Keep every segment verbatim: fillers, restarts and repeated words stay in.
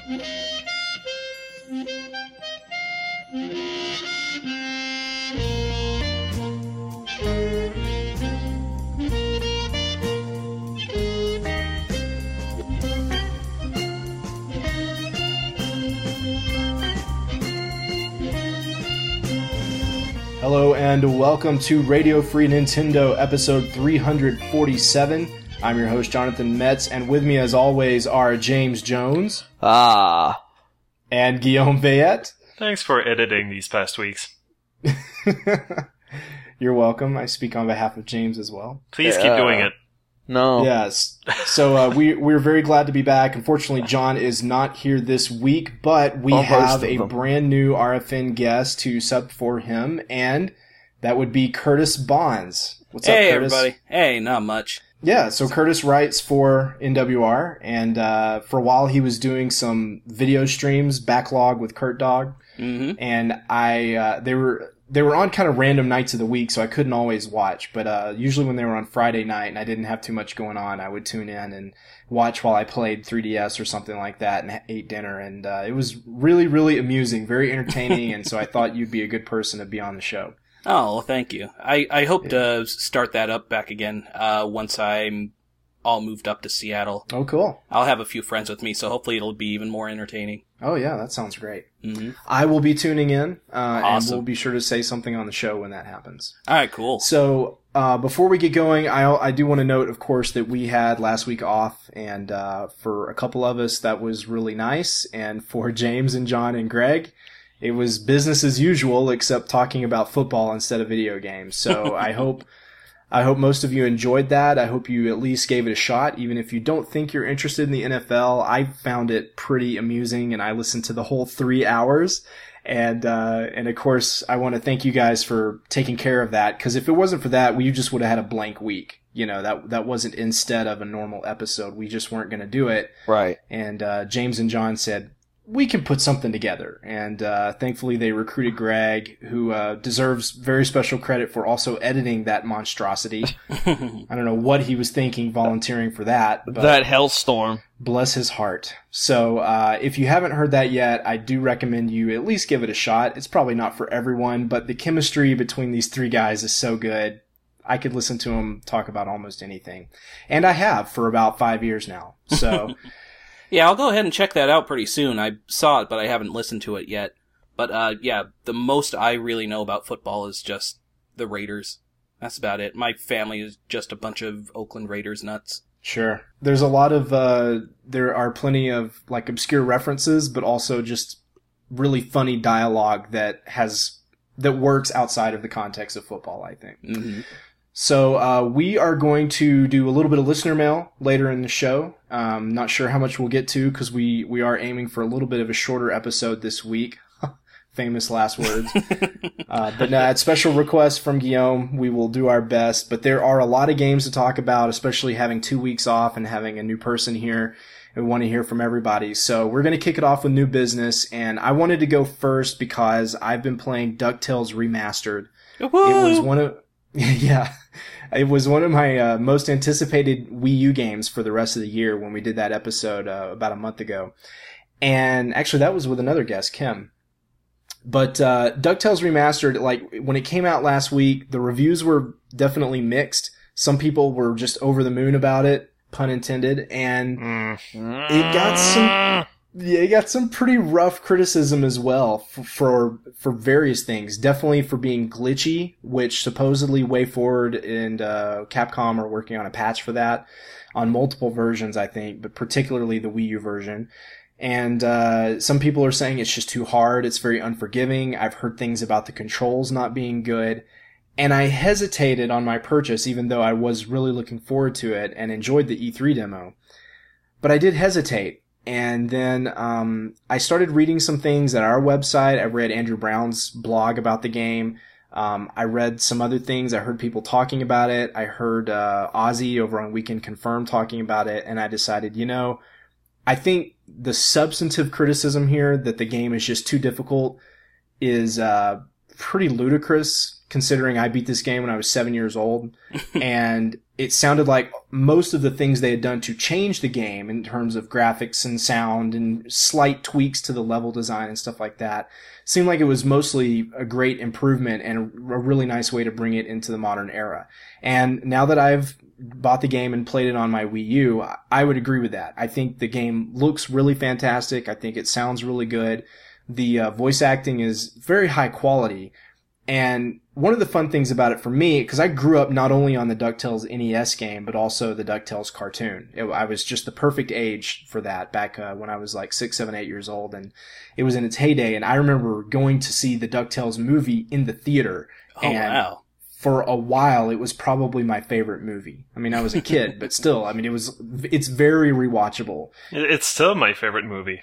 Hello and welcome to Radio Free Nintendo episode three forty-seven. I'm your host Jonathan Metz, and with me as always are James Jones. Ah. And Guillaume Veillette. Thanks for editing these past weeks. You're welcome. I speak on behalf of James as well. Please Yeah. keep doing it. No. Yes. So uh, we, we're very glad to be back. Unfortunately, John is not here this week, but we Almost have of a them. brand new R F N guest to sub for him, and that would be Curtis Bonds. What's Hey, up, Curtis? everybody. Hey, not much. Yeah, so Curtis writes for N W R, and uh, for a while he was doing some video streams, Backlog with Kurt Dog, Mm-hmm. and I uh, they were they were on kind of random nights of the week, so I couldn't always watch. But uh, usually when they were on Friday night and I didn't have too much going on, I would tune in and watch while I played three D S or something like that and ate dinner. And uh, it was really, really amusing, very entertaining, and so I thought you'd be a good person to be on the show. Oh, well, thank you. I, I hope to start that up back again uh, once I'm all moved up to Seattle. Oh, cool. I'll have a few friends with me, so hopefully it'll be even more entertaining. Oh, yeah, that sounds great. Mm-hmm. I will be tuning in, uh, and Awesome. we'll be sure to say something on the show when that happens. All right, cool. So, uh, before we get going, I, I do want to note, of course, that we had last week off, and uh, for a couple of us, that was really nice, and for James and John and Greg, it was business as usual, except talking about football instead of video games. So I hope I hope most of you enjoyed that. I hope you at least gave it a shot, even if you don't think you're interested in the N F L. I found it pretty amusing, and I listened to the whole three hours. And uh, and of course, I want to thank you guys for taking care of that, because if it wasn't for that, we just would have had a blank week. You know, that that wasn't instead of a normal episode. We just weren't going to do it. Right. And uh, James and John said, we can put something together. And uh, thankfully they recruited Greg, who uh, deserves very special credit for also editing that monstrosity. I don't know what he was thinking volunteering for that, but That hellstorm. bless his heart. So uh, if you haven't heard that yet, I do recommend you at least give it a shot. It's probably not for everyone, but the chemistry between these three guys is so good. I could listen to them talk about almost anything. And I have for about five years now. So... Yeah, I'll go ahead and check that out pretty soon. I saw it, but I haven't listened to it yet. But, uh, yeah, the most I really know about football is just the Raiders. That's about it. My family is just a bunch of Oakland Raiders nuts. Sure. There's a lot of, uh, there are plenty of, like, obscure references, but also just really funny dialogue that has, that works outside of the context of football, I think. Mm-hmm. So, uh, we are going to do a little bit of listener mail later in the show. Um, not sure how much we'll get to, because we, we are aiming for a little bit of a shorter episode this week. Famous last words. uh, but no, at special request from Guillaume, we will do our best. But there are a lot of games to talk about, especially having two weeks off and having a new person here. We want to hear from everybody. So we're going to kick it off with new business. And I wanted to go first because I've been playing DuckTales Remastered. Woo! It was one of, yeah, it was one of my uh, most anticipated Wii U games for the rest of the year when we did that episode uh, about a month ago. And actually that was with another guest, Kim. But uh, DuckTales Remastered, like, when it came out last week, the reviews were definitely mixed. Some people were just over the moon about it, pun intended, and Mm. it got some, yeah, it got some pretty rough criticism as well for, for for various things. Definitely for being glitchy, which supposedly WayForward and uh, Capcom are working on a patch for that on multiple versions, I think, but particularly the Wii U version. And uh, some people are saying it's just too hard. It's very unforgiving. I've heard things about the controls not being good. And I hesitated on my purchase, even though I was really looking forward to it and enjoyed the E three demo. But I did hesitate. And then um, I started reading some things at our website. I read Andrew Brown's blog about the game. Um, I read some other things. I heard people talking about it. I heard uh, Ozzy over on Weekend Confirmed talking about it. And I decided, you know, I think the substantive criticism here that the game is just too difficult is uh, pretty ludicrous, considering I beat this game when I was seven years old. And it sounded like most of the things they had done to change the game in terms of graphics and sound and slight tweaks to the level design and stuff like that seemed like it was mostly a great improvement and a really nice way to bring it into the modern era. And now that I've bought the game and played it on my Wii U, I would agree with that. I think the game looks really fantastic. I think it sounds really good. The uh, voice acting is very high quality. And one of the fun things about it for me, because I grew up not only on the DuckTales N E S game, but also the DuckTales cartoon. It, I was just the perfect age for that back uh, when I was like six, seven, eight years old. And it was in its heyday. And I remember going to see the DuckTales movie in the theater. Oh, and wow. For a while, it was probably my favorite movie. I mean, I was a kid, but still, I mean, it was, it's very rewatchable. It's still my favorite movie.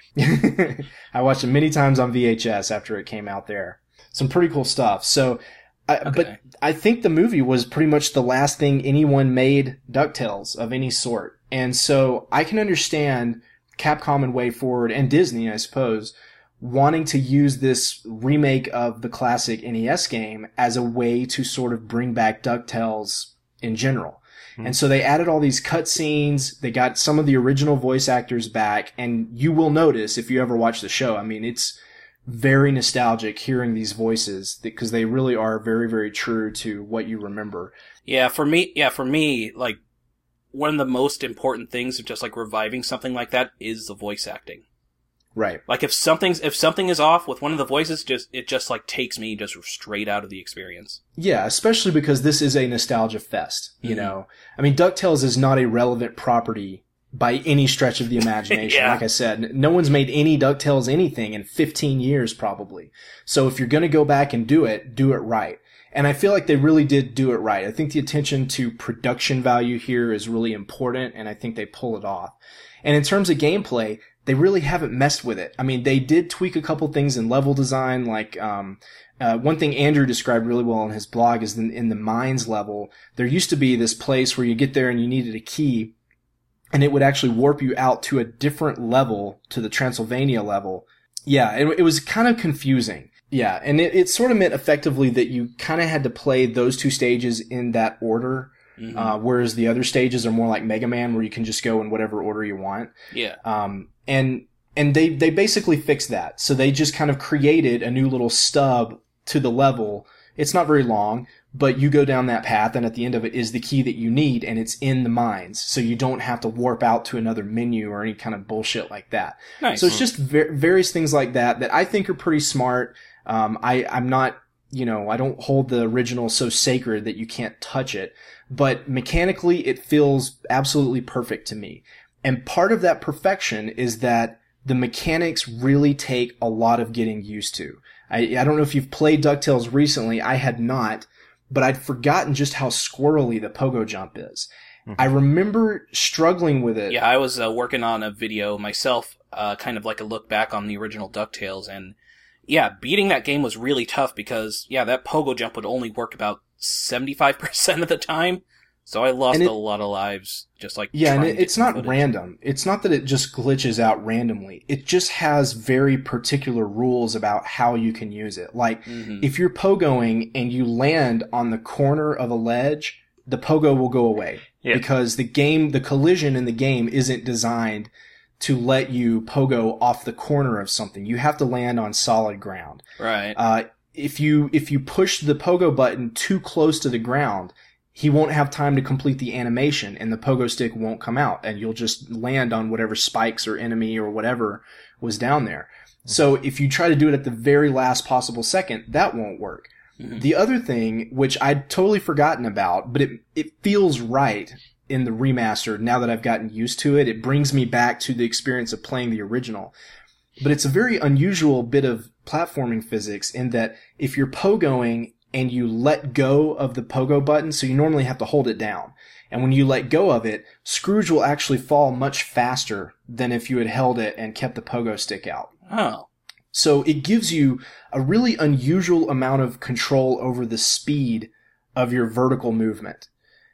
I watched it many times on V H S after it came out there. Some pretty cool stuff. So, I, Okay. but I think the movie was pretty much the last thing anyone made DuckTales of any sort. And so I can understand Capcom and WayForward and Disney, I suppose, wanting to use this remake of the classic N E S game as a way to sort of bring back DuckTales in general. Hmm. And so they added all these cutscenes. They got some of the original voice actors back. And you will notice if you ever watch the show, I mean, it's very nostalgic hearing these voices because they really are very, very true to what you remember. Yeah, for me, yeah, for me, like, one of the most important things of just, like, reviving something like that is the voice acting. Right. Like, if something's, if something is off with one of the voices, just, it just, like, takes me just straight out of the experience. Yeah, especially because this is a nostalgia fest, you Mhm. know? I mean, DuckTales is not a relevant property by any stretch of the imagination. Yeah. Like I said, no one's made any DuckTales anything in fifteen years probably. So if you're going to go back and do it, do it right. And I feel like they really did do it right. I think the attention to production value here is really important, and I think they pull it off. And in terms of gameplay, they really haven't messed with it. I mean, they did tweak a couple things in level design, like, um, uh, one thing Andrew described really well on his blog is in, in the mines level, there used to be this place where you get there and you needed a key, and it would actually warp you out to a different level, to the Transylvania level. Yeah, it, it was kind of confusing. Yeah, and it, it sort of meant effectively that you kind of had to play those two stages in that order, Mhm. uh, whereas the other stages are more like Mega Man, where you can just go in whatever order you want. Yeah. Um, and and they they basically fixed that. So they just kind of created a new little stub to the level. It's not very long, but you go down that path, and at the end of it is the key that you need, and it's in the mines. So you don't have to warp out to another menu or any kind of bullshit like that. Nice. So it's just ver- various things like that that I think are pretty smart. Um, I, I'm not, you know, I don't hold the original so sacred that you can't touch it, but mechanically it feels absolutely perfect to me. And part of that perfection is that the mechanics really take a lot of getting used to. I, I don't know if you've played DuckTales recently. I had not, but I'd forgotten just how squirrely the pogo jump is. Mhm. I remember struggling with it. Yeah, I was uh, working on a video myself, uh, kind of like a look back on the original DuckTales, and yeah, beating that game was really tough because, yeah, that pogo jump would only work about seventy-five percent of the time, so I lost And it- a lot of lives just like Yeah, and trying it, to get it's some not footage. random. It's not that it just glitches out randomly. It just has very particular rules about how you can use it. Like, Mhm. if you're pogoing and you land on the corner of a ledge, the pogo will go away. Yeah. Because the game, the collision in the game isn't designed to let you pogo off the corner of something. You have to land on solid ground. Right. Uh, if you, if you push the pogo button too close to the ground, he won't have time to complete the animation and the pogo stick won't come out and you'll just land on whatever spikes or enemy or whatever was down there. So if you try to do it at the very last possible second, that won't work. Mhm. The other thing, which I'd totally forgotten about, but it, it feels right in the remastered now that I've gotten used to it. It brings me back to the experience of playing the original. But it's a very unusual bit of platforming physics in that if you're pogoing and you let go of the pogo button, so you normally have to hold it down. And when you let go of it, Scrooge will actually fall much faster than if you had held it and kept the pogo stick out. Oh. So it gives you a really unusual amount of control over the speed of your vertical movement.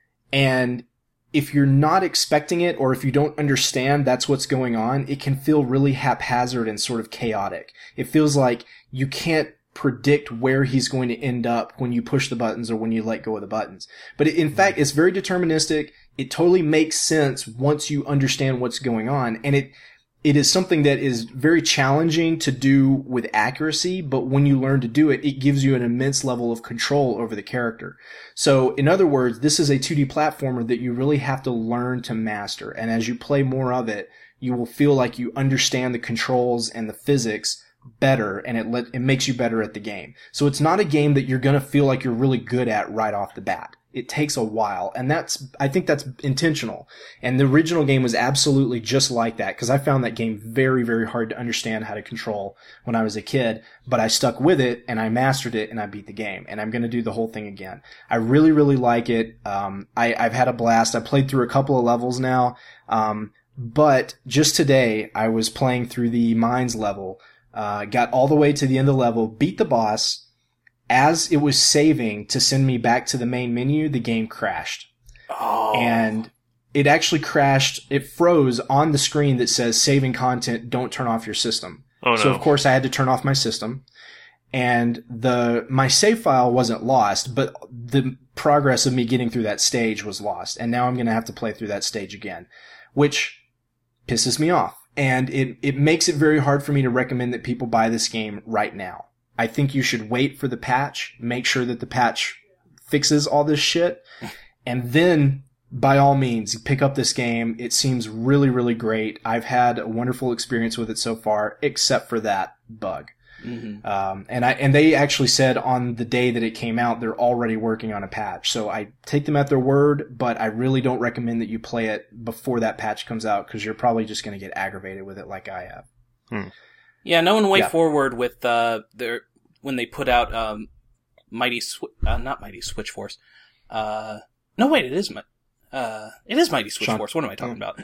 And if you're not expecting it, or if you don't understand that's what's going on, it can feel really haphazard and sort of chaotic. It feels like you can't predict where he's going to end up when you push the buttons or when you let go of the buttons. But it, in fact, it's very deterministic. It totally makes sense once you understand what's going on. And it, it is something that is very challenging to do with accuracy, but when you learn to do it, it gives you an immense level of control over the character. So, in other words, this is a two D platformer that you really have to learn to master. And as you play more of it, you will feel like you understand the controls and the physics better, and it let, it makes you better at the game. So it's not a game that you're going to feel like you're really good at right off the bat. It takes a while, and that's, I think that's intentional. And the original game was absolutely just like that, because I found that game very, very hard to understand how to control when I was a kid, but I stuck with it, and I mastered it, and I beat the game, and I'm going to do the whole thing again. I really, really like it. Um, I, I've had a blast. I played through a couple of levels now, um, but just today, I was playing through the mines level, uh, got all the way to the end of the level, beat the boss. As it was saving to send me back to the main menu, the game crashed. Oh. And it actually crashed. It froze on the screen that says saving content, don't turn off your system. Oh, no. So of course I had to turn off my system. And the, my save file wasn't lost, but the progress of me getting through that stage was lost. And now I'm going to have to play through that stage again, which pisses me off. And it, it makes it very hard for me to recommend that people buy this game right now. I think you should wait for the patch, make sure that the patch fixes all this shit, and then, by all means, pick up this game. It seems really, really great. I've had a wonderful experience with it so far, except for that bug. Mm-hmm. Um, and I, and they actually said on the day that it came out, they're already working on a patch. So I take them at their word, but I really don't recommend that you play it before that patch comes out, because you're probably just going to get aggravated with it like I have. Hmm. Yeah, no one way Yeah. forward with uh, their when they put out um, Mighty Sw- uh, not Mighty Switch Force. Uh, no, wait, it is Mi- uh, it is Mighty Switch Sean. Force. What am I talking about?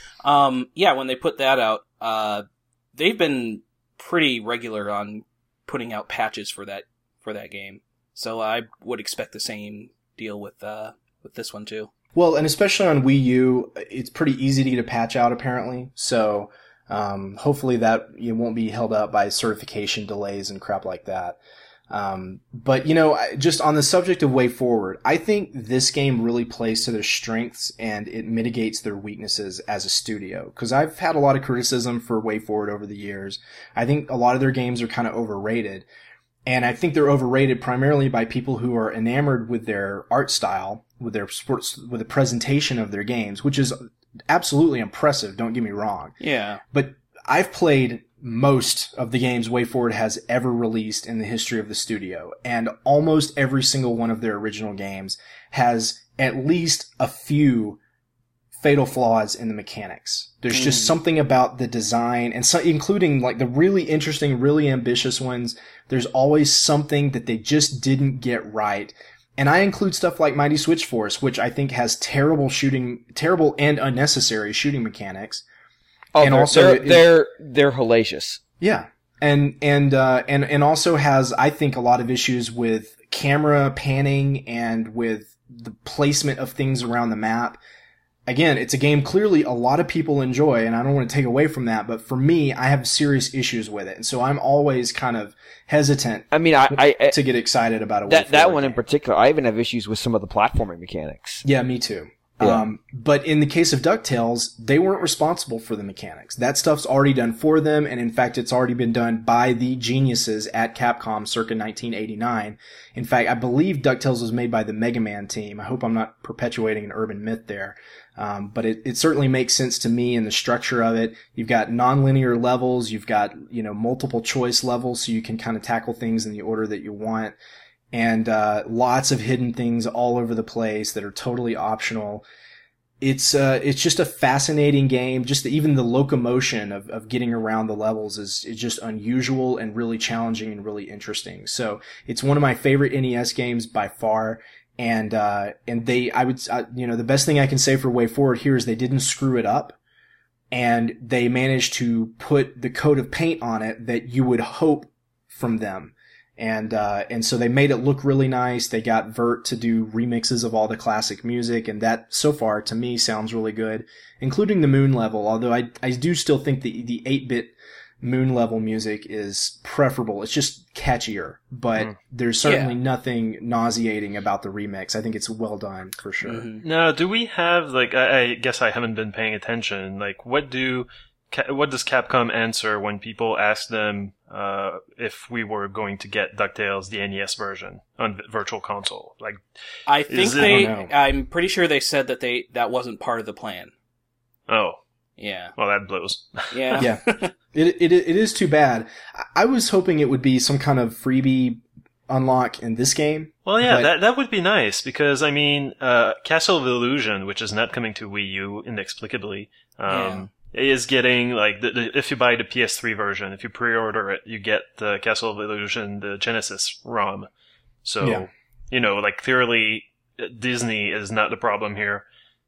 um, yeah, when they put that out, uh, they've been pretty regular on putting out patches for that for that game. So I would expect the same deal with uh, with this one too. Well, and especially on Wii U, it's pretty easy to get a patch out apparently. So um, hopefully that you won't be held up by certification delays and crap like that. Um, but you know, I- just on the subject of Way Forward, I think this game really plays to their strengths and it mitigates their weaknesses as a studio. Because I've had a lot of criticism for Way Forward over the years. I think a lot of their games are kind of overrated. And I think they're overrated primarily by people who are enamored with their art style, with their sports, with the presentation of their games, which is absolutely impressive. Don't get me wrong. Yeah. But I've played most of the games Way Forward has ever released in the history of the studio, and almost every single one of their original games has at least a few fatal flaws in the mechanics. There's just Mm. something about the design, and so, including like the really interesting, really ambitious ones. There's always something that they just didn't get right. And I include stuff like Mighty Switch Force, which I think has terrible shooting, terrible and unnecessary shooting mechanics. Oh, And they're, also they're, it- they're they're hellacious. Yeah. And, and, uh, and, and also has, I think, a lot of issues with camera panning and with the placement of things around the map. Again, it's a game clearly a lot of people enjoy, and I don't want to take away from that, but for me, I have serious issues with it. And so I'm always kind of hesitant I mean, I, I, I to get excited about it. that that one in particular, I even have issues with some of the platforming mechanics. Yeah, me too. Yeah. Um, but in the case of DuckTales, they weren't responsible for the mechanics. That stuff's already done for them, and in fact, it's already been done by the geniuses at Capcom circa nineteen eighty-nine. In fact, I believe DuckTales was made by the Mega Man team. I hope I'm not perpetuating an urban myth there. Um, but it, it certainly makes sense to me in the structure of it. You've got nonlinear levels, you've got, you know, multiple choice levels, so you can kind of tackle things in the order that you want. And, uh, lots of hidden things all over the place that are totally optional. It's, uh, it's just a fascinating game. Just the, even the locomotion of, of getting around the levels is, is just unusual and really challenging and really interesting. So it's one of my favorite N E S games by far. And, uh, and they, I would, uh, you know, the best thing I can say for Way Forward here is they didn't screw it up. And they managed to put the coat of paint on it that you would hope from them. And, uh, and so they made it look really nice. They got Vert to do remixes of all the classic music, and that, so far, to me, sounds really good, including the Moon level, although I, I do still think the, the eight-bit, Moon level music is preferable. It's just catchier, but Mm. there's certainly Yeah. nothing nauseating about the remix. I think it's well done for sure. Mhm. Now, do we have like? I, I guess I haven't been paying attention. Like, what do Ca- what does Capcom answer when people ask them uh, if we were going to get DuckTales the N E S version on Virtual Console? Like, I think Is it- they. Oh, no. I'm pretty sure they said that they that wasn't part of the plan. oh, Yeah. well, that blows. Yeah. Yeah. It, it it is too bad. I- I was hoping it would be some kind of freebie unlock in this game. Well, yeah, But- that that would be nice because I mean, uh, Castle of Illusion, which is not coming to Wii U inexplicably, um, is getting like the, the, if you buy the P S three version, if you pre-order it, you get the Castle of Illusion, the Genesis ROM. So Yeah. you know, like clearly uh, Disney is not the problem here.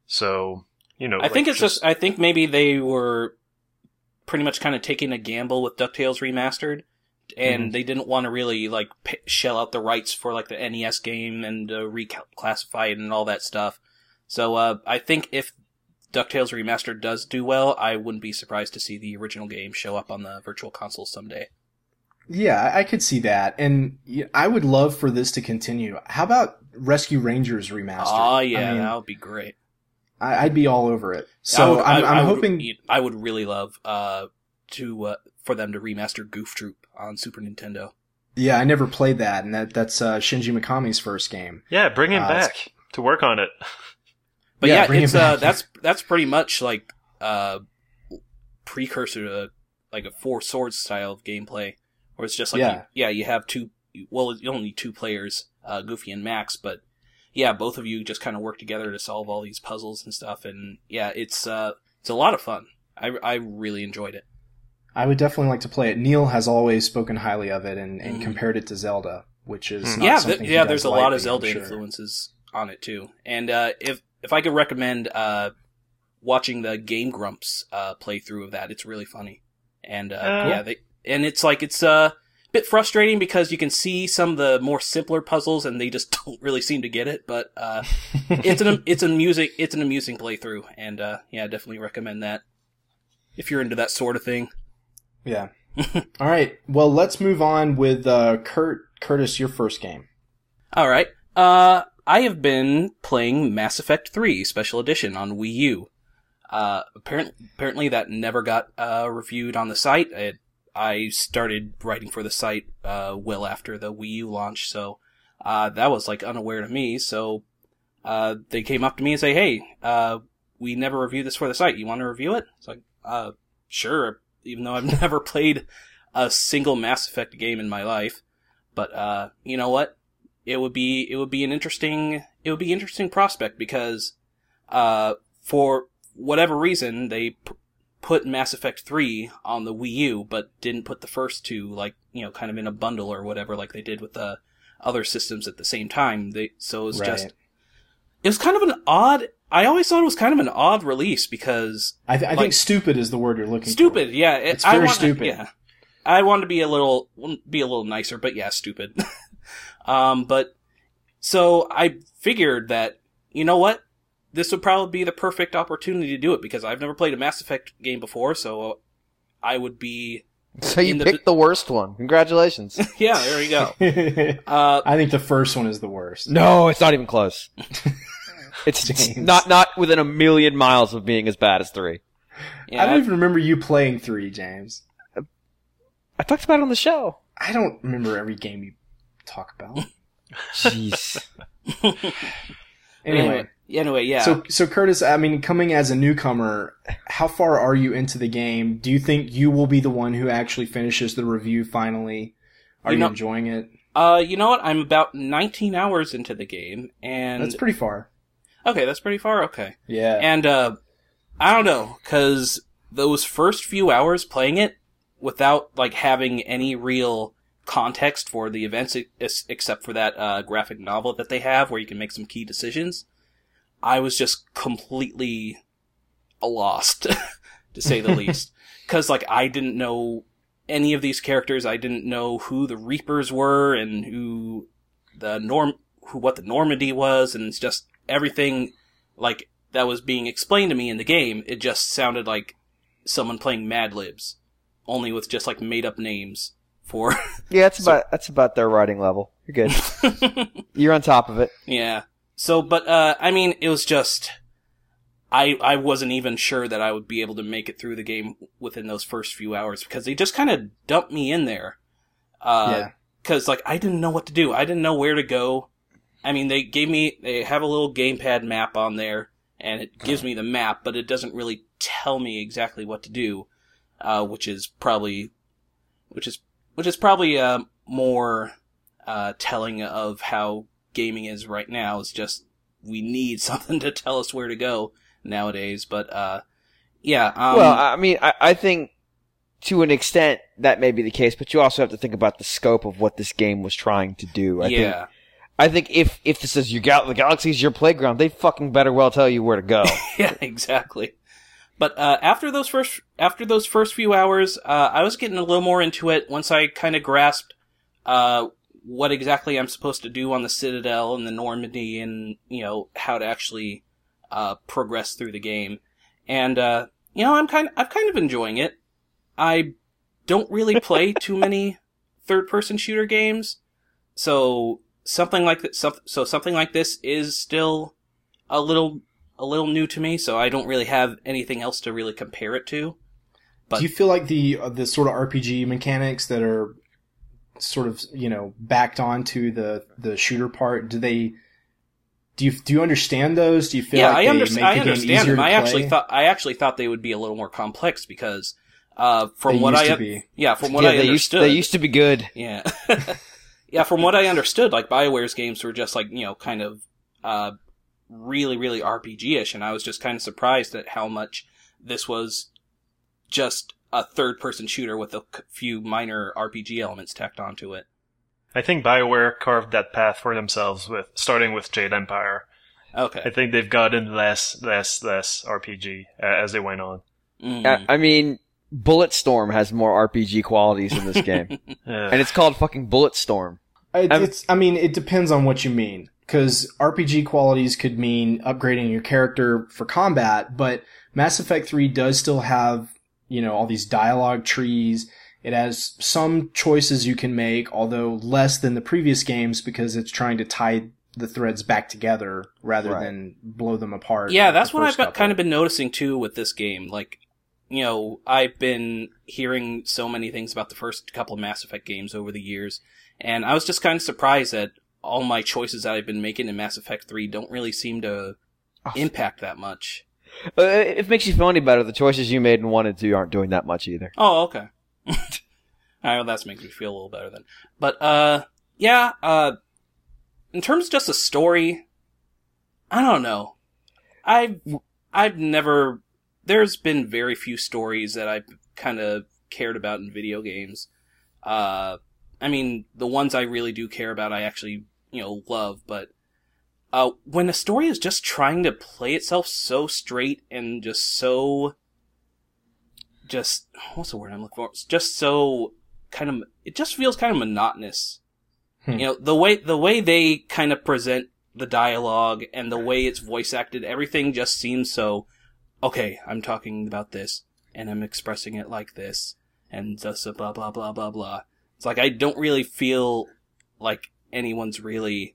So you know, I think like, it's just. I think maybe they were pretty much kind of taking a gamble with DuckTales Remastered, and Mhm. they didn't want to really like p- shell out the rights for like the N E S game and uh, reclassify it and all that stuff. So uh, I think if DuckTales Remastered does do well, I wouldn't be surprised to see the original game show up on the Virtual Console someday. Yeah, I I could see that, and yeah, I would love for this to continue. How about Rescue Rangers remastered? Oh yeah, I mean, that would be great. I, I'd be all over it. I So would- I'm, I- I'm I would- hoping. I would really love uh, to uh, for them to remaster Goof Troop on Super Nintendo. Yeah, I never played that, and that that's uh, Shinji Mikami's first game. yeah, bring him Uh, back to work on it. But Yeah, yeah, bring it it's uh, back. that's that's pretty much like uh, precursor to like a Four Swords style of gameplay, where it's just like Yeah. you, yeah, you have two. Well, you only two players, uh, Goofy and Max, but yeah, both of you just kind of work together to solve all these puzzles and stuff, and yeah, it's uh, it's a lot of fun. I I really enjoyed it. I would definitely like to play it. Neil has always spoken highly of it and, and Mhm. compared it to Zelda, which is Hmm. not yeah, something th- he yeah. does There's a lot lightly, of Zelda I'm sure. influences on it too, and uh, if if I could recommend uh, watching the Game Grumps uh, playthrough of that, it's really funny, and uh, Uh. yeah, they and it's like it's a bit frustrating because you can see some of the more simpler puzzles and they just don't really seem to get it, but uh, it's an it's an amusing it's an amusing playthrough, and uh, yeah, I definitely recommend that if you're into that sort of thing. Yeah. All right. Well, let's move on with uh, Kurt. Curtis, your first game. All right. Uh, I have been playing Mass Effect three Special Edition on Wii U. Uh, apparently, apparently that never got uh, reviewed on the site. It, I started writing for the site uh, well after the Wii U launch, so uh, that was like unaware to me. So uh, they came up to me and say, "Hey, uh, we never reviewed this for the site. You want to review it?" It's like, uh, sure. Even though I've never played a single Mass Effect game in my life. But, uh, you know what? It would be, it would be an interesting, it would be an interesting prospect because, uh, for whatever reason, they p- put Mass Effect three on the Wii U, but didn't put the first two, like, you know, kind of in a bundle or whatever, like they did with the other systems at the same time. They, so it was Right. just, it was kind of an odd, I always thought it was kind of an odd release because, I, th- I Like- think stupid is the word you're looking stupid, yeah. It, It's I very want, stupid. Yeah. I wanted to be a little, be a little nicer, but yeah, stupid. um, but, so I figured that, you know what? This would probably be the perfect opportunity to do it because I've never played a Mass Effect game before, so I would be, So you In the- picked the worst one. Congratulations. yeah, there you go. for. Uh, I think the first one is the worst. No, it's not even close. It's James. not not within a million miles of being as bad as three. yeah, I don't even remember you playing three, James. I talked about it on the show. I don't remember every game you talk about. Jeez. Anyway, anyway, yeah. so so Curtis, I mean, coming as a newcomer, how far are you into the game? Do you think you will be the one who actually finishes the review finally? Are You you, know- enjoying it? uh, you know what? I'm about nineteen hours into the game, and That's pretty far. okay, that's pretty far. Okay. Yeah. And, uh, I don't know, cause those first few hours playing it without, like, having any real context for the events ex- except for that, uh, graphic novel that they have where you can make some key decisions, I was just completely lost, to say the least. Cause, like, I didn't know any of these characters, I didn't know who the Reapers were and who the Norm, who, what the Normandy was, and it's just everything, like, that was being explained to me in the game, it just sounded like someone playing Mad Libs. only with just like made up names for. Yeah, that's So- about that's about their writing level. You're good. You're on top of it. Yeah. So, but uh, I mean, it was just. I, I wasn't even sure that I would be able to make it through the game within those first few hours because they just kind of dumped me in there. Uh, Yeah. Cause like I didn't know what to do. I didn't know where to go. I mean, they gave me, they have a little gamepad map on there and it gives me the map, but it doesn't really tell me exactly what to do, uh, which is probably, which is, which is probably, uh, more, uh, telling of how gaming is right now. Is just, we need something to tell us where to go nowadays, but, uh, yeah, um. Well, I mean, I, I think to an extent that may be the case, but you also have to think about the scope of what this game was trying to do. I yeah. think, I think if, if this is your gal- the galaxy's your playground, they fucking better well tell you where to go. Yeah, exactly. But uh, after those first after those first few hours, uh, I was getting a little more into it once I kind of grasped uh, what exactly I'm supposed to do on the Citadel and the Normandy, and you know how to actually uh, progress through the game. And uh, you know, I'm kind of, I'm kind of enjoying it. I don't really play too many third-person shooter games, so something like that. So, so something like this is still a little. a little new to me, so I don't really have anything else to really compare it to. But Do you feel like the uh, the sort of R P G mechanics that are sort of, you know, backed onto the the shooter part, do they do you do you understand those? Do you feel yeah, like I, they under- make I the game understand easier them. to I play? actually thought I actually thought they would be a little more complex because uh, from They what used I to be. yeah from what yeah, I they used, understood they used to be good. yeah yeah from what I understood, like BioWare's games were just like, you know, kind of uh, really really R P G-ish, and I was just kind of surprised at how much this was just a third-person shooter with a c- few minor R P G elements tacked onto it. I think BioWare carved that path for themselves with starting with Jade Empire. Okay. I think they've gotten less, less, less R P G uh, as they went on. Mhm. I, I mean, Bulletstorm has more R P G qualities in this game, Uh, and it's called fucking Bulletstorm. It, I'm- it's I mean, it depends on what you mean, because R P G qualities could mean upgrading your character for combat, but Mass Effect three does still have, you know, all these dialogue trees. It has some choices you can make, although less than the previous games, because it's trying to tie the threads back together rather Right. than blow them apart. Yeah, like that's the what I've first been, couple. kind of been noticing too with this game. Like, you know, I've been hearing so many things about the first couple of Mass Effect games over the years, and I was just kind of surprised that all my choices that I've been making in Mass Effect three don't really seem to Oh. impact that much. Uh, if it makes you feel any better, the choices you made in one and two aren't doing that much either. Oh, okay. All right, well, that's making me feel a little better then. But, uh, yeah, uh, in terms of just a story, I don't know. I've, I've never, there's been very few stories that I've kind of cared about in video games. Uh, I mean, the ones I really do care about, I actually, you know, love, but, uh, when a story is just trying to play itself so straight and just so, just, what's the word I'm looking for? It's just so, kind of, it just feels kind of monotonous. Hmm. You know, the way, the way they kind of present the dialogue and the way it's voice acted, everything just seems so, okay, I'm talking about this, and I'm expressing it like this, and just a blah blah blah blah blah. It's like, I don't really feel like anyone's really,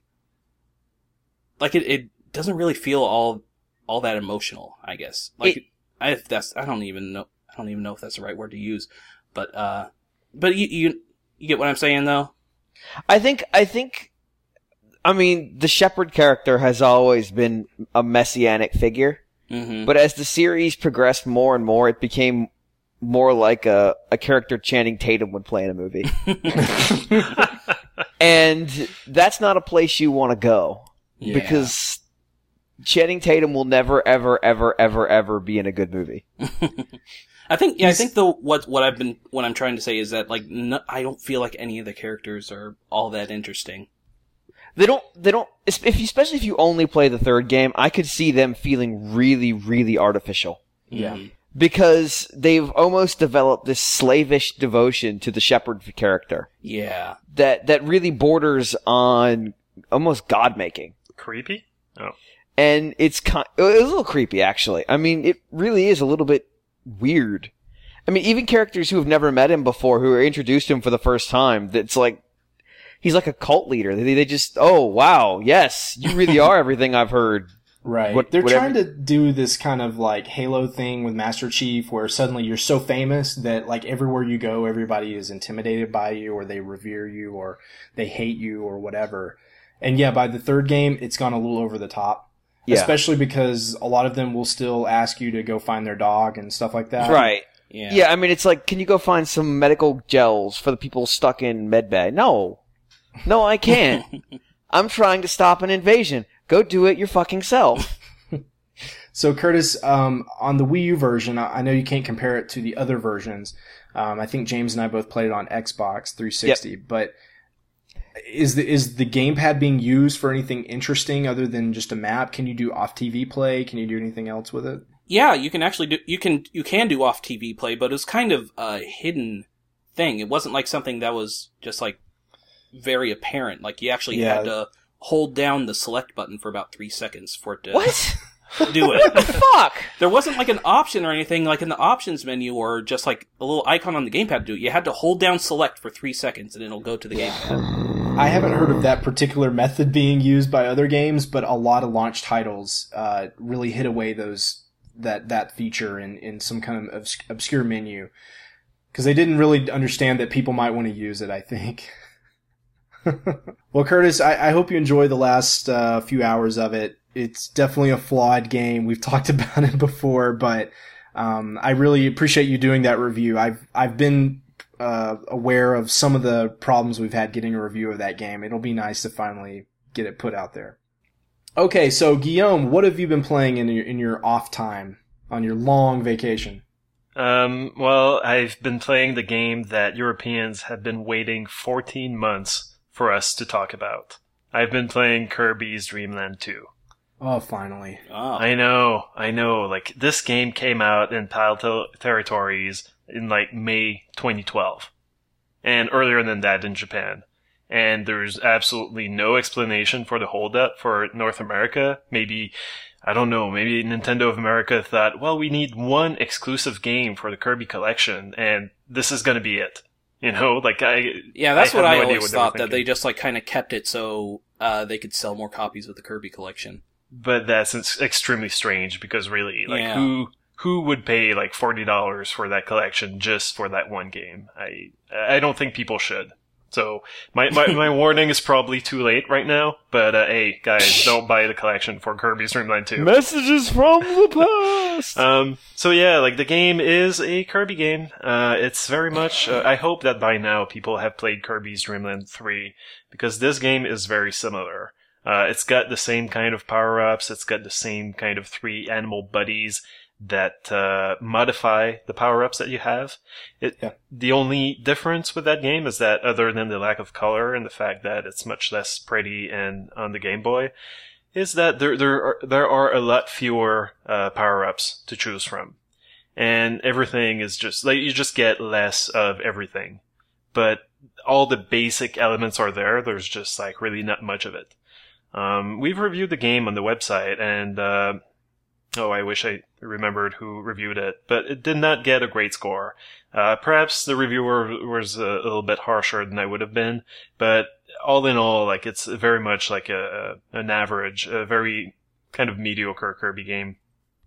like it, it doesn't really feel all, all that emotional, I guess. Like, It- I, if that's, I don't even know, I don't even know if that's the right word to use, but, uh, but you, you, you get what I'm saying though? I think, I think, I mean, the Shepard character has always been a messianic figure, Mm-hmm. but as the series progressed more and more, it became more like a, a character Channing Tatum would play in a movie. And that's not a place you want to go. Yeah. Because Channing Tatum will never, ever, ever, ever, ever be in a good movie. I think, yeah, I He's- think the what what I've been what I'm trying to say is that like no, I don't feel like any of the characters are all that interesting. They don't, they don't, if you, especially if you only play the third game, I could see them feeling really, really artificial. Yeah. Mhm. Because they've almost developed this slavish devotion to the Shepard character Yeah. that, that really borders on almost god-making. creepy? Oh. And it's kind, it's a little creepy, actually. I mean, it really is a little bit weird. I mean, even characters who have never met him before, who are introduced to him for the first time, that's like, he's like a cult leader. They, they just, oh, wow, yes, you really are everything I've heard. Right. What, They're whatever. trying to do this kind of like Halo thing with Master Chief where suddenly you're so famous that like everywhere you go, everybody is intimidated by you or they revere you or they hate you or whatever. And yeah, by the third game, it's gone a little over the top. Yeah. Especially because a lot of them will still ask you to go find their dog and stuff like that. Right. Yeah. Yeah, I mean, it's like, can you go find some medical gels for the people stuck in medbay? No. No, I can't. I'm trying to stop an invasion. Go do it your fucking self. So, Curtis, um, on the Wii U version, I know you can't compare it to the other versions. Um, I think James and I both played it on Xbox three sixty, yep. But is the is the gamepad being used for anything interesting other than just a map? Can you do off-T V play? Can you do anything else with it? Yeah, you can actually do you can you can do off-T V play, but it's kind of a hidden thing. It wasn't like something that was just like very apparent. Like you actually yeah. had to hold down the select button for about three seconds for it to what? do it. What the fuck? There wasn't like an option or anything like in the options menu or just like a little icon on the gamepad to do it. You had to hold down select for three seconds and it'll go to the gamepad. I haven't heard of that particular method being used by other games, but a lot of launch titles uh, really hid away those that that feature in, in some kind of obs- obscure menu because they didn't really understand that people might want to use it, I think. Well, Curtis, I, I hope you enjoy the last uh, few hours of it. It's definitely a flawed game. We've talked about it before, but um, I really appreciate you doing that review. I've I've been uh, aware of some of the problems we've had getting a review of that game. It'll be nice to finally get it put out there. Okay, so Guillaume, what have you been playing in your in your off time on your long vacation? Um, well, I've been playing the game that Europeans have been waiting fourteen months for us to talk about. I've been playing Kirby's Dream Land two. Oh, finally. Oh. I know, I know. Like, this game came out in PAL ter- territories in, like, May twenty twelve. And earlier than that in Japan. And there's absolutely no explanation for the holdup for North America. Maybe, I don't know, maybe Nintendo of America thought, well, we need one exclusive game for the Kirby collection, and this is gonna be it. You know, like, I... Yeah, that's I what I no always what thought, they that they just, like, kind of kept it so uh, they could sell more copies of the Kirby collection. But that's ex- extremely strange, because really, like, yeah. who who would pay, like, forty dollars for that collection just for that one game? I I don't think people should. So, my, my, my warning is probably too late right now, but, uh, hey, guys, don't buy the collection for Kirby's Dream Land two. Messages from the past! Um, so yeah, like, the game is a Kirby game. Uh, it's very much, uh, I hope that by now people have played Kirby's Dream Land three, because this game is very similar. Uh, it's got the same kind of power-ups, it's got the same kind of three animal buddies that uh, modify the power-ups that you have. It, yeah. The only difference with that game is that, other than the lack of color and the fact that it's much less pretty and on the Game Boy, is that there there are, there are a lot fewer uh, power-ups to choose from. And everything is just, like, you just get less of everything. But all the basic elements are there, there's just, like, really not much of it. Um, we've reviewed the game on the website, and, uh, oh, I wish I remembered who reviewed it, but it did not get a great score. Uh, perhaps the reviewer was a, a little bit harsher than I would have been, but all in all, like, it's very much like a, a an average, a very kind of mediocre Kirby game.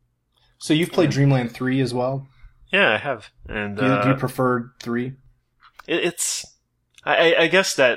So you've played Dream Land three as well? Yeah, I have. And do you, uh, do you prefer three? It, it's, I, I guess that,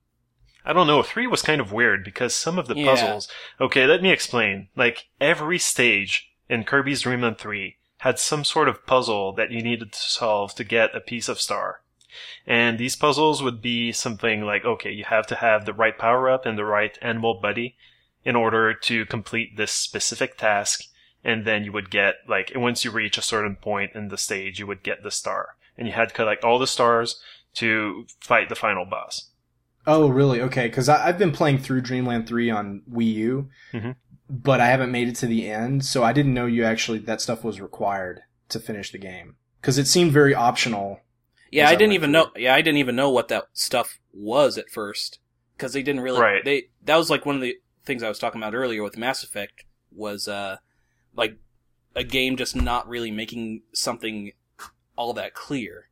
I don't know, three was kind of weird because some of the yeah. puzzles... Okay, let me explain. Like, every stage in Kirby's Dream Land three had some sort of puzzle that you needed to solve to get a piece of star. And these puzzles would be something like, okay, you have to have the right power-up and the right animal buddy in order to complete this specific task, and then you would get, like, once you reach a certain point in the stage, you would get the star. And you had to collect all the stars to fight the final boss. Oh, really? Okay, because I've been playing through Dream Land three on Wii U, mm-hmm. but I haven't made it to the end, so I didn't know you actually, that stuff was required to finish the game. Because it seemed very optional. Yeah, I didn't even know, yeah, I didn't even know what that stuff was at first. Because they didn't really, right. they, that was like one of the things I was talking about earlier with Mass Effect, was, uh, like, a game just not really making something all that clear.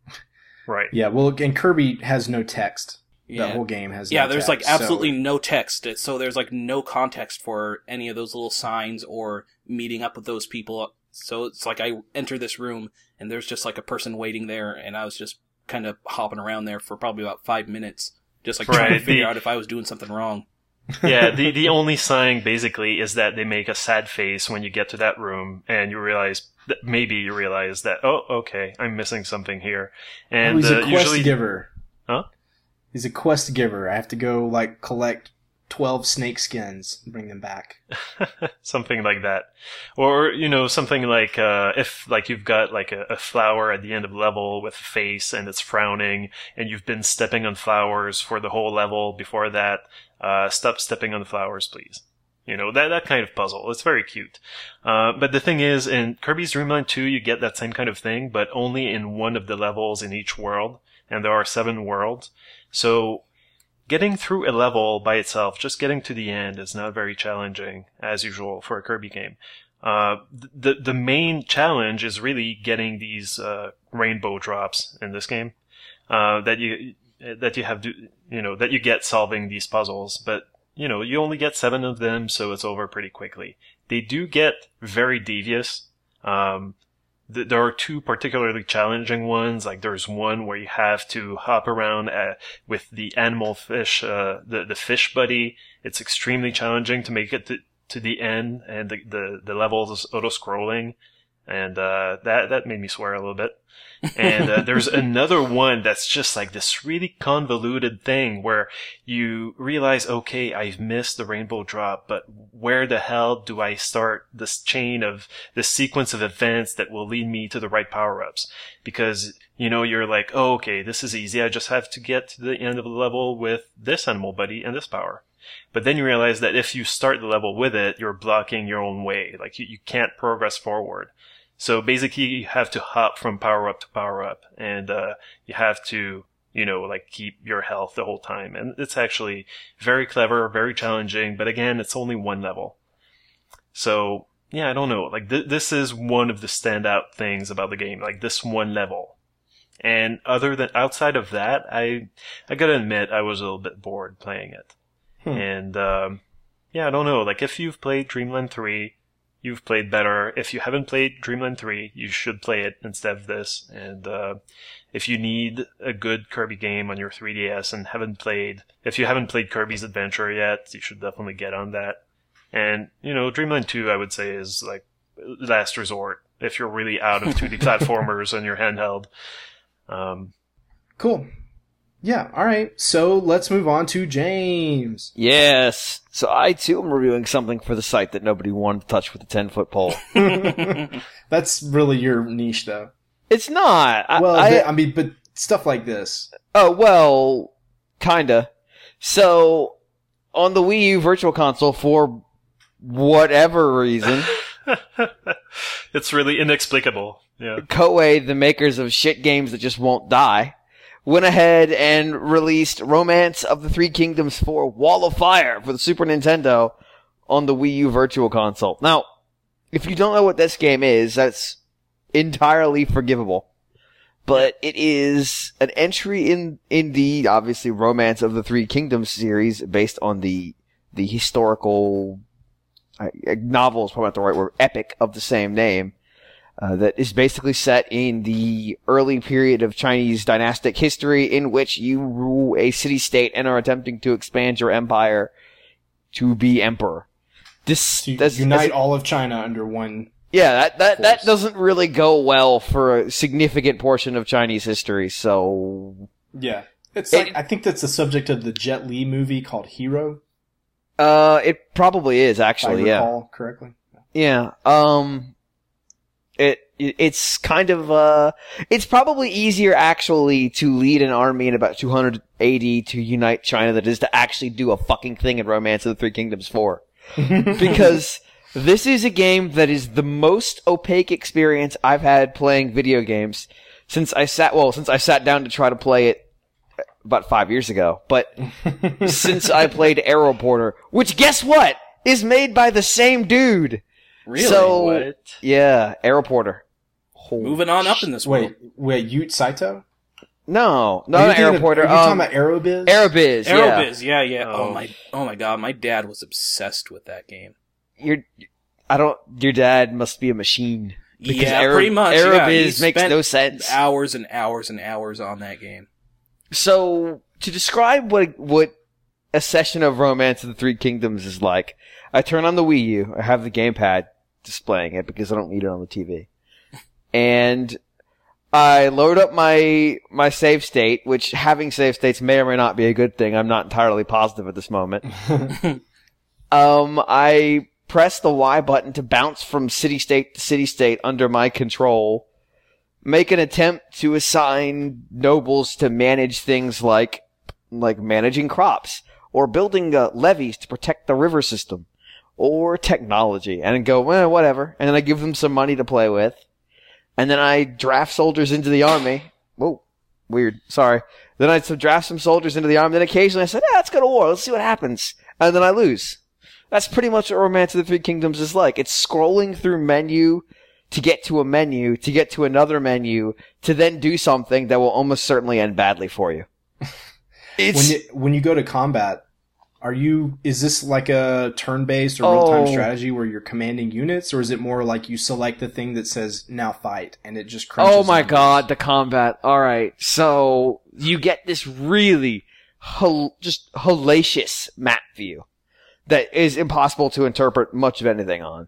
Right. Yeah, well, and Kirby has no text. Yeah. The whole game has Yeah, no there's text, like absolutely so- no text, so there's like no context for any of those little signs or meeting up with those people. So it's like I enter this room and there's just like a person waiting there, and I was just kind of hopping around there for probably about five minutes, just like trying Right, to figure the- out if I was doing something wrong. Yeah, the, the only sign basically is that they make a sad face when you get to that room and you realize that maybe you realize that, oh, okay, I'm missing something here. And oh, he's a uh, quest usually, giver. Huh? He's a quest giver. I have to go, like, collect twelve snake skins and bring them back. something like that. Or, you know, something like, uh, if, like, you've got, like, a, a flower at the end of the level with a face and it's frowning, and you've been stepping on flowers for the whole level before that, uh, stop stepping on the flowers, please. You know, that, that kind of puzzle. It's very cute. Uh, but the thing is, in Kirby's Dream Land two, you get that same kind of thing, but only in one of the levels in each world, and there are seven worlds. So, getting through a level by itself, just getting to the end, is not very challenging, as usual, for a Kirby game. Uh, the, the main challenge is really getting these, uh, rainbow drops in this game, uh, that you, that you have to, you know, that you get solving these puzzles, but, you know, you only get seven of them, so it's over pretty quickly. They do get very devious. Um, th- there are two particularly challenging ones. Like, there's one where you have to hop around uh, with the animal fish, uh, the, the fish buddy. It's extremely challenging to make it to, to the end, and the, the, the level is auto-scrolling. And, uh, that, that made me swear a little bit. And, uh, there's another one that's just like this really convoluted thing where you realize, okay, I've missed the rainbow drop, but where the hell do I start this chain of, this sequence of events that will lead me to the right power-ups? Because, you know, you're like, oh, okay, this is easy. I just have to get to the end of the level with this animal buddy and this power. But then you realize that if you start the level with it, you're blocking your own way. Like, you, you can't progress forward. So basically, you have to hop from power up to power up, and uh, you have to, you know, like, keep your health the whole time. And it's actually very clever, very challenging, but again, it's only one level. So, yeah, I don't know. Like, th- this is one of the standout things about the game, like, this one level. And other than, outside of that, I, I gotta admit, I was a little bit bored playing it. Hmm. And, um, yeah, I don't know. Like, if you've played Dream Land three, you've played better. If you haven't played Dream Land three, you should play it instead of this. And, uh, if you need a good Kirby game on your three D S and haven't played, if you haven't played Kirby's Adventure yet, you should definitely get on that. And, you know, Dream Land two, I would say, is like last resort if you're really out of two D platformers on your handheld. Um, cool. Yeah, alright. So let's move on to James. Yes. So I too am reviewing something for the site that nobody wanted to touch with a ten-foot pole. That's really your niche, though. It's not. I, well, I, the, I mean, but stuff like this. Oh, well, kinda. So, on the Wii U Virtual Console, for whatever reason, it's really inexplicable. Yeah. Koei, the makers of shit games that just won't die, went ahead and released Romance of the Three Kingdoms four Wall of Fire for the Super Nintendo on the Wii U Virtual Console. Now, if you don't know what this game is, that's entirely forgivable. But it is an entry in, in the, obviously, Romance of the Three Kingdoms series based on the, the historical, uh, novel is probably not the right word, epic of the same name. Uh, that is basically set in the early period of Chinese dynastic history in which you rule a city-state and are attempting to expand your empire to be emperor. This, To this unite this, all of China under one. Yeah, that, that, that force. doesn't really go well for a significant portion of Chinese history, so... Yeah. It's It- like, I think that's the subject of the Jet Li movie called Hero. Uh, it probably is, If I actually, yeah. recall correctly. Yeah, um... It, it's kind of, uh, it's probably easier actually to lead an army in about two hundred A D to unite China than it is to actually do a fucking thing in Romance of the Three Kingdoms four. Because this is a game that is the most opaque experience I've had playing video games since I sat, well, since I sat down to try to play it about five years ago. But since I played Aeroporter, which guess what? Is made by the same dude. Really? So, What? yeah, Aeroporter. Holy Moving on up in this world. Wait, wait, Ute Saito? No, Are not you an thinking of- airporter. Are you um, talking about Aerobiz? Aerobiz, yeah. Aerobiz, yeah, yeah. Oh. Oh. my, oh my god, my dad was obsessed with that game. Your, I don't. Your dad must be a machine. Because yeah, Aero- pretty much. yeah. He Aerobiz makes spent no sense. Hours and hours and hours on that game. So, to describe what what a session of Romance of the Three Kingdoms is like, I turn on the Wii U. I have the gamepad displaying it because I don't need it on the T V, and I load up my my save state, which having save states may or may not be a good thing. I'm not entirely positive at this moment. um, I press the Y button to bounce from city state to city state under my control. Make an attempt to assign nobles to manage things like like managing crops or building uh, levees to protect the river system or technology, and go, well, whatever. And then I give them some money to play with. And then I draft soldiers into the army. Whoa, weird. Sorry. Then I draft some soldiers into the army. Then occasionally I said, yeah, let's go to war. Let's see what happens. And then I lose. That's pretty much what Romance of the Three Kingdoms is like. It's scrolling through menu to get to a menu, to get to another menu, to then do something that will almost certainly end badly for you. It's, When you when you go to combat, are you is this like a turn-based or real-time Oh. strategy where you're commanding units, or is it more like you select the thing that says now fight and it just crunches oh my numbers? god, the combat. Alright, so you get this really hel- just hellacious map view that is impossible to interpret much of anything on.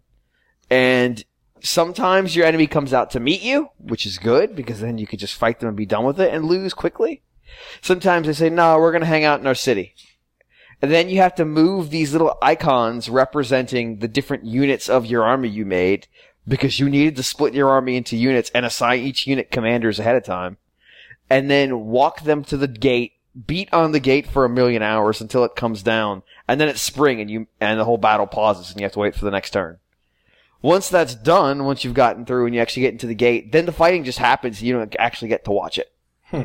And sometimes your enemy comes out to meet you, which is good, because then you could just fight them and be done with it and lose quickly. Sometimes they say, no, we're going to hang out in our city. And then you have to move these little icons representing the different units of your army you made, because you needed to split your army into units and assign each unit commanders ahead of time. And then walk them to the gate, beat on the gate for a million hours until it comes down. And then it's spring and you, and the whole battle pauses and you have to wait for the next turn. Once that's done, once you've gotten through and you actually get into the gate, then the fighting just happens and you don't actually get to watch it.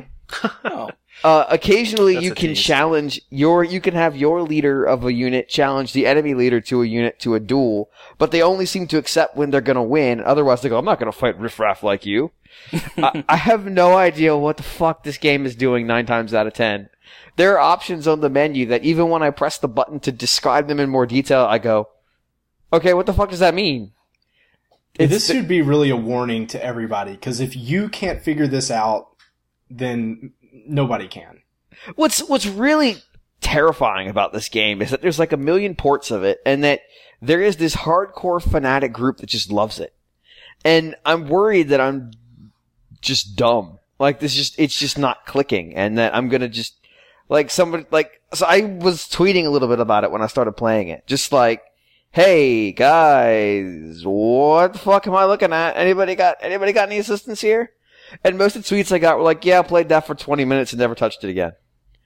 Oh. Uh, occasionally That's you a can tease. challenge your, you can have your leader of a unit challenge the enemy leader to a unit to a duel, but they only seem to accept when they're gonna win. Otherwise they go, I'm not gonna fight riffraff like you. I, I have no idea what the fuck this game is doing nine times out of ten. There are options on the menu that even when I press the button to describe them in more detail, I go, okay, what the fuck does that mean? It's This the- should be really a warning to everybody, because if you can't figure this out, then nobody can. What's what's really terrifying about this game is that there's like a million ports of it, and that there is this hardcore fanatic group that just loves it. And I'm worried that I'm just dumb. Like this just it's just not clicking, and that I'm gonna just like somebody like so I was tweeting a little bit about it when I started playing it. Just like, hey guys, what the fuck am I looking at? Anybody got anybody got any assistance here? And most of the tweets I got were like, yeah, I played that for twenty minutes and never touched it again.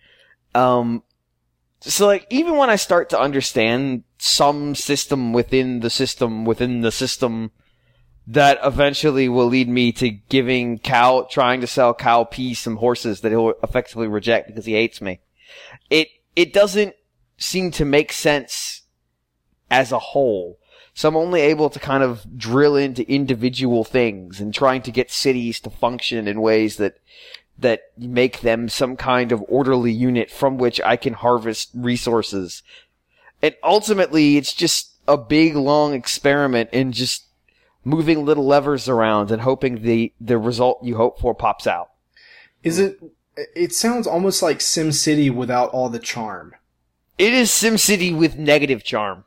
Um, so like, even when I start to understand some system within the system within the system that eventually will lead me to giving Cal, trying to sell Cal P some horses that he'll effectively reject because he hates me. It, it doesn't seem to make sense as a whole. So I'm only able to kind of drill into individual things and trying to get cities to function in ways that that make them some kind of orderly unit from which I can harvest resources. And ultimately, it's just a big, long experiment in just moving little levers around and hoping the, the result you hope for pops out. Is it? It sounds almost like SimCity without all the charm. It is SimCity with negative charm.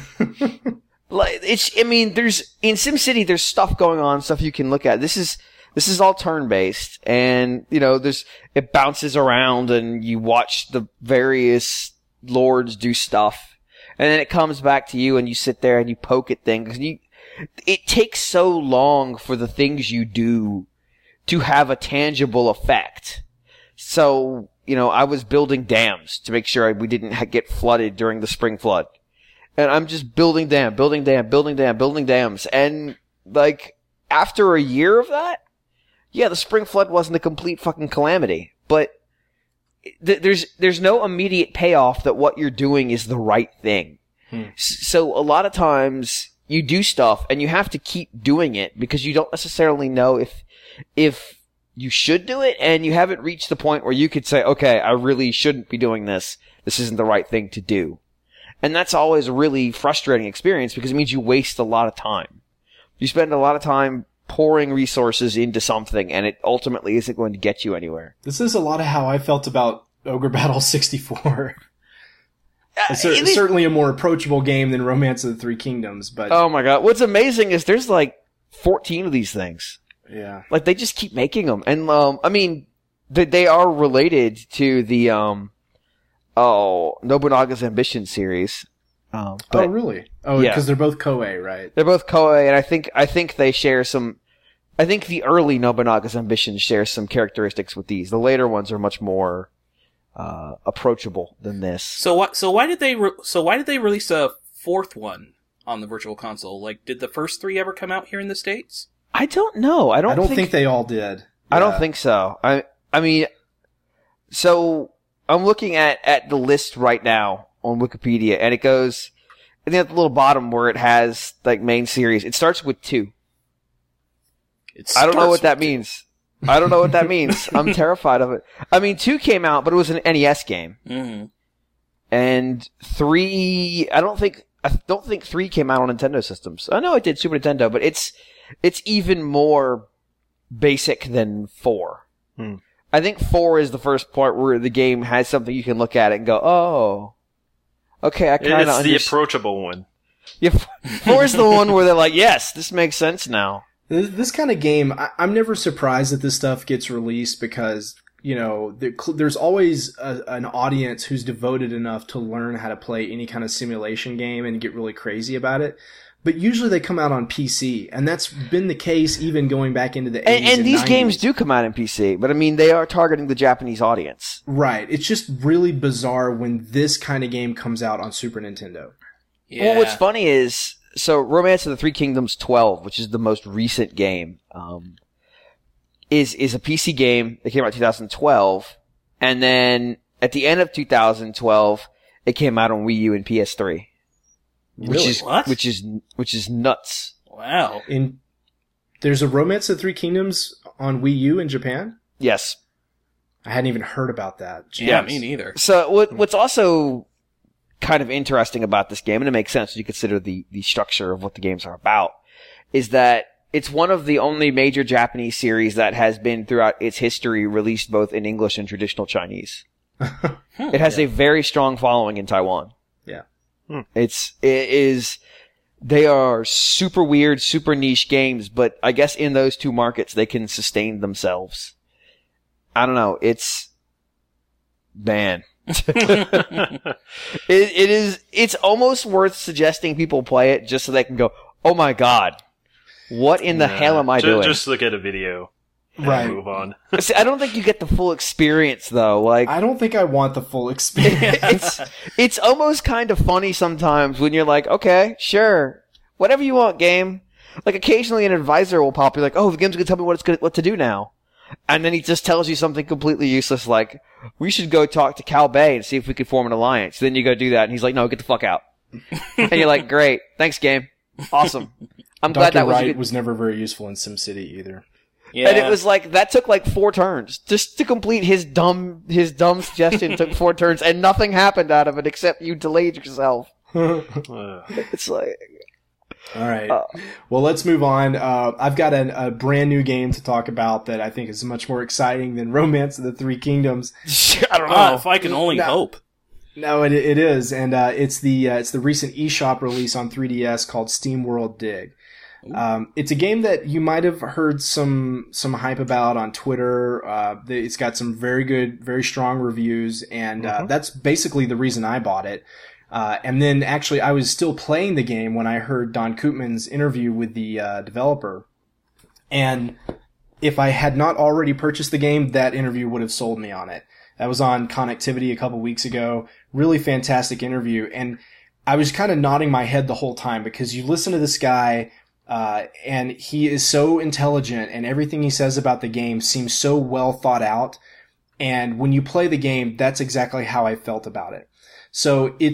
Like, it's, I mean, there's, in SimCity, there's stuff going on, stuff you can look at. This is, this is all turn-based, and, you know, there's, it bounces around, and you watch the various lords do stuff, and then it comes back to you, and you sit there and you poke at things, and you, it takes so long for the things you do to have a tangible effect. So, you know, I was building dams to make sure we didn't ha- get flooded during the spring flood. And I'm just building dam, building dam, building dam, building dams. And, like, after a year of that, yeah, the spring flood wasn't a complete fucking calamity. But th- there's there's no immediate payoff that what you're doing is the right thing. Hmm. S- so a lot of times, you do stuff and you have to keep doing it because you don't necessarily know if if you should do it, and you haven't reached the point where you could say, okay, I really shouldn't be doing this. This isn't the right thing to do. And that's always a really frustrating experience because it means you waste a lot of time. You spend a lot of time pouring resources into something, and it ultimately isn't going to get you anywhere. This is a lot of how I felt about Ogre Battle sixty-four. It's cer- it is- certainly a more approachable game than Romance of the Three Kingdoms, but Oh my god. What's amazing is there's like fourteen of these things. yeah. Like, they just keep making them. And, um, I mean, they, they are related to the, um, oh, Nobunaga's Ambition series. Um, but Oh, really? Oh, Yeah. because they're both Koei, right? they're both Koei, and I think, I think they share some, I think the early Nobunaga's Ambition shares some characteristics with these. The later ones are much more, uh, approachable than this. So what? So why did they? Re- so why did they release a fourth one on the Virtual Console? Like, did the first three ever come out here in the States? I don't know. I don't, I don't think, think, they all did. I don't Yeah. think so. I I mean, so I'm looking at, at the list right now on Wikipedia, and it goes, and then at the little bottom where it has like main series, it starts with two. It I don't know starts what that with- means. I don't know what that means. I'm terrified of it. I mean, two came out, but it was an N E S game, Mhm. and three. I don't think. I don't think three came out on Nintendo systems. I know it did Super Nintendo, but it's it's even more basic than four. Hmm. I think four is the first part where the game has something you can look at it and go, oh, okay, I kind of It's the understand. approachable one. Yeah, four is the one where they're like, yes, this makes sense now. This, this kind of game, I, I'm never surprised that this stuff gets released because, you know, there, there's always a, an audience who's devoted enough to learn how to play any kind of simulation game and get really crazy about it. But usually they come out on P C, and that's been the case even going back into the And, eighties and, and these nineties. games do come out in P C, but I mean, they are targeting the Japanese audience. Right. It's just really bizarre when this kind of game comes out on Super Nintendo. Yeah. Well, what's funny is, so Romance of the Three Kingdoms twelve, which is the most recent game, um, is, is a P C game that came out in two thousand twelve, and then at the end of two thousand twelve, it came out on Wii U and P S three. Which Really? is, What? which is, which is nuts. Wow. In There's a Romance of the Three Kingdoms on Wii U in Japan? Yes. I hadn't even heard about that. Yeah, Jeez. me neither. So what, what's also kind of interesting about this game, and it makes sense when you consider the, the structure of what the games are about, is that it's one of the only major Japanese series that has been throughout its history released both in English and traditional Chinese. It has a very strong following in Taiwan. Yeah. Hmm. It's, it is, they are super weird, super niche games, but I guess in those two markets they can sustain themselves. I don't know, it's, man. it, it is, it's almost worth suggesting people play it just so they can go, oh my god, what in the Nah, hell am I ju- doing? Just look at a video and Right. move on. See, I don't think you get the full experience though, like, I don't think I want the full experience. it's it's almost kind of funny sometimes when you're like, okay, sure, whatever you want, game. Like occasionally an advisor will pop, you're like, oh, the game's gonna tell me what it's gonna, what to do now, and then he just tells you something completely useless, like we should go talk to Cal Bay and see if we can form an alliance. Then you go do that, and he's like, no, get the fuck out. And you're like, great, thanks, game, awesome. I'm glad Doctor that was a Wright good. was never very useful in SimCity either. Yeah. And it was like that took like four turns just to complete his dumb his dumb suggestion. Took four turns, and nothing happened out of it except you delayed yourself. Ugh. It's like, All right. Uh, Well, let's move on. Uh, I've got an, a brand new game to talk about that I think is much more exciting than Romance of the Three Kingdoms. I don't know. Ah, if I can only No. hope. No, it, it is, and uh, it's the uh, it's the recent eShop release on three D S called SteamWorld Dig. Um, it's a game that you might have heard some some hype about on Twitter. Uh, the- it's got some very good, very strong reviews, and uh, Mhm. that's basically the reason I bought it. Uh, and then actually, I was still playing the game when I heard Don Koopman's interview with the uh, developer, and if I had not already purchased the game, that interview would have sold me on it. That was on Connectivity a couple weeks ago. Really fantastic interview. And I was kind of nodding my head the whole time because you listen to this guy, uh, and he is so intelligent and everything he says about the game seems so well thought out. And when you play the game, that's exactly how I felt about it. So it's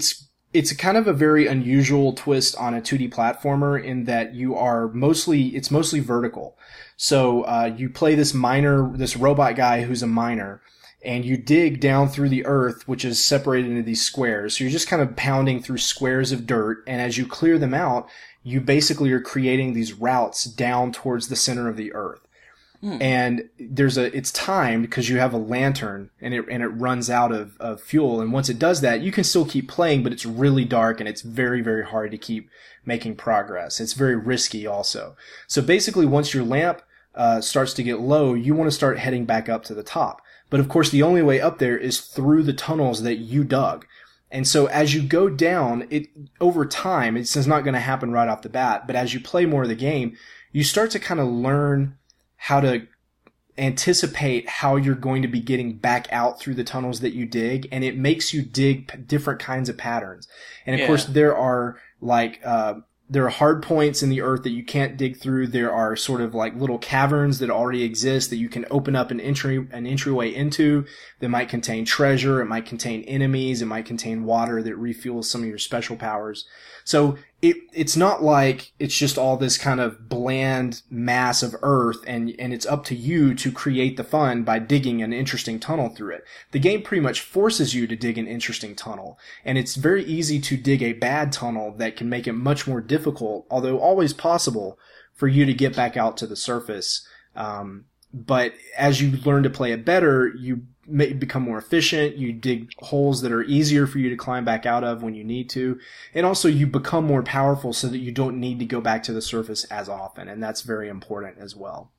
it's kind of a very unusual twist on a two D platformer in that you are mostly, it's mostly vertical. So, uh, you play this miner, this robot guy who's a miner, and you dig down through the earth, which is separated into these squares. So you're just kind of pounding through squares of dirt, and as you clear them out, you basically are creating these routes down towards the center of the earth. Hmm. And there's a, it's timed because you have a lantern and it, and it runs out of, of fuel. And once it does that, you can still keep playing, but it's really dark and it's very, very hard to keep making progress. It's very risky also. So basically, once your lamp, uh, starts to get low, you want to start heading back up to the top. But of course, the only way up there is through the tunnels that you dug. And so as you go down, it, over time, it's not going to happen right off the bat, but as you play more of the game, you start to kind of learn how to anticipate how you're going to be getting back out through the tunnels that you dig, and it makes you dig p- different kinds of patterns. And of Yeah. course, there are like, uh, there are hard points in the earth that you can't dig through. There are sort of like little caverns that already exist that you can open up an entry, an entryway into that might contain treasure. It might contain enemies. It might contain water that refuels some of your special powers. So it, it's not like it's just all this kind of bland mass of earth and, and it's up to you to create the fun by digging an interesting tunnel through it. The game pretty much forces you to dig an interesting tunnel, and it's very easy to dig a bad tunnel that can make it much more difficult, although always possible, for you to get back out to the surface. Um, but as you learn to play it better, you may become more efficient. You dig holes that are easier for you to climb back out of when you need to. And also you become more powerful so that you don't need to go back to the surface as often. And that's very important as well.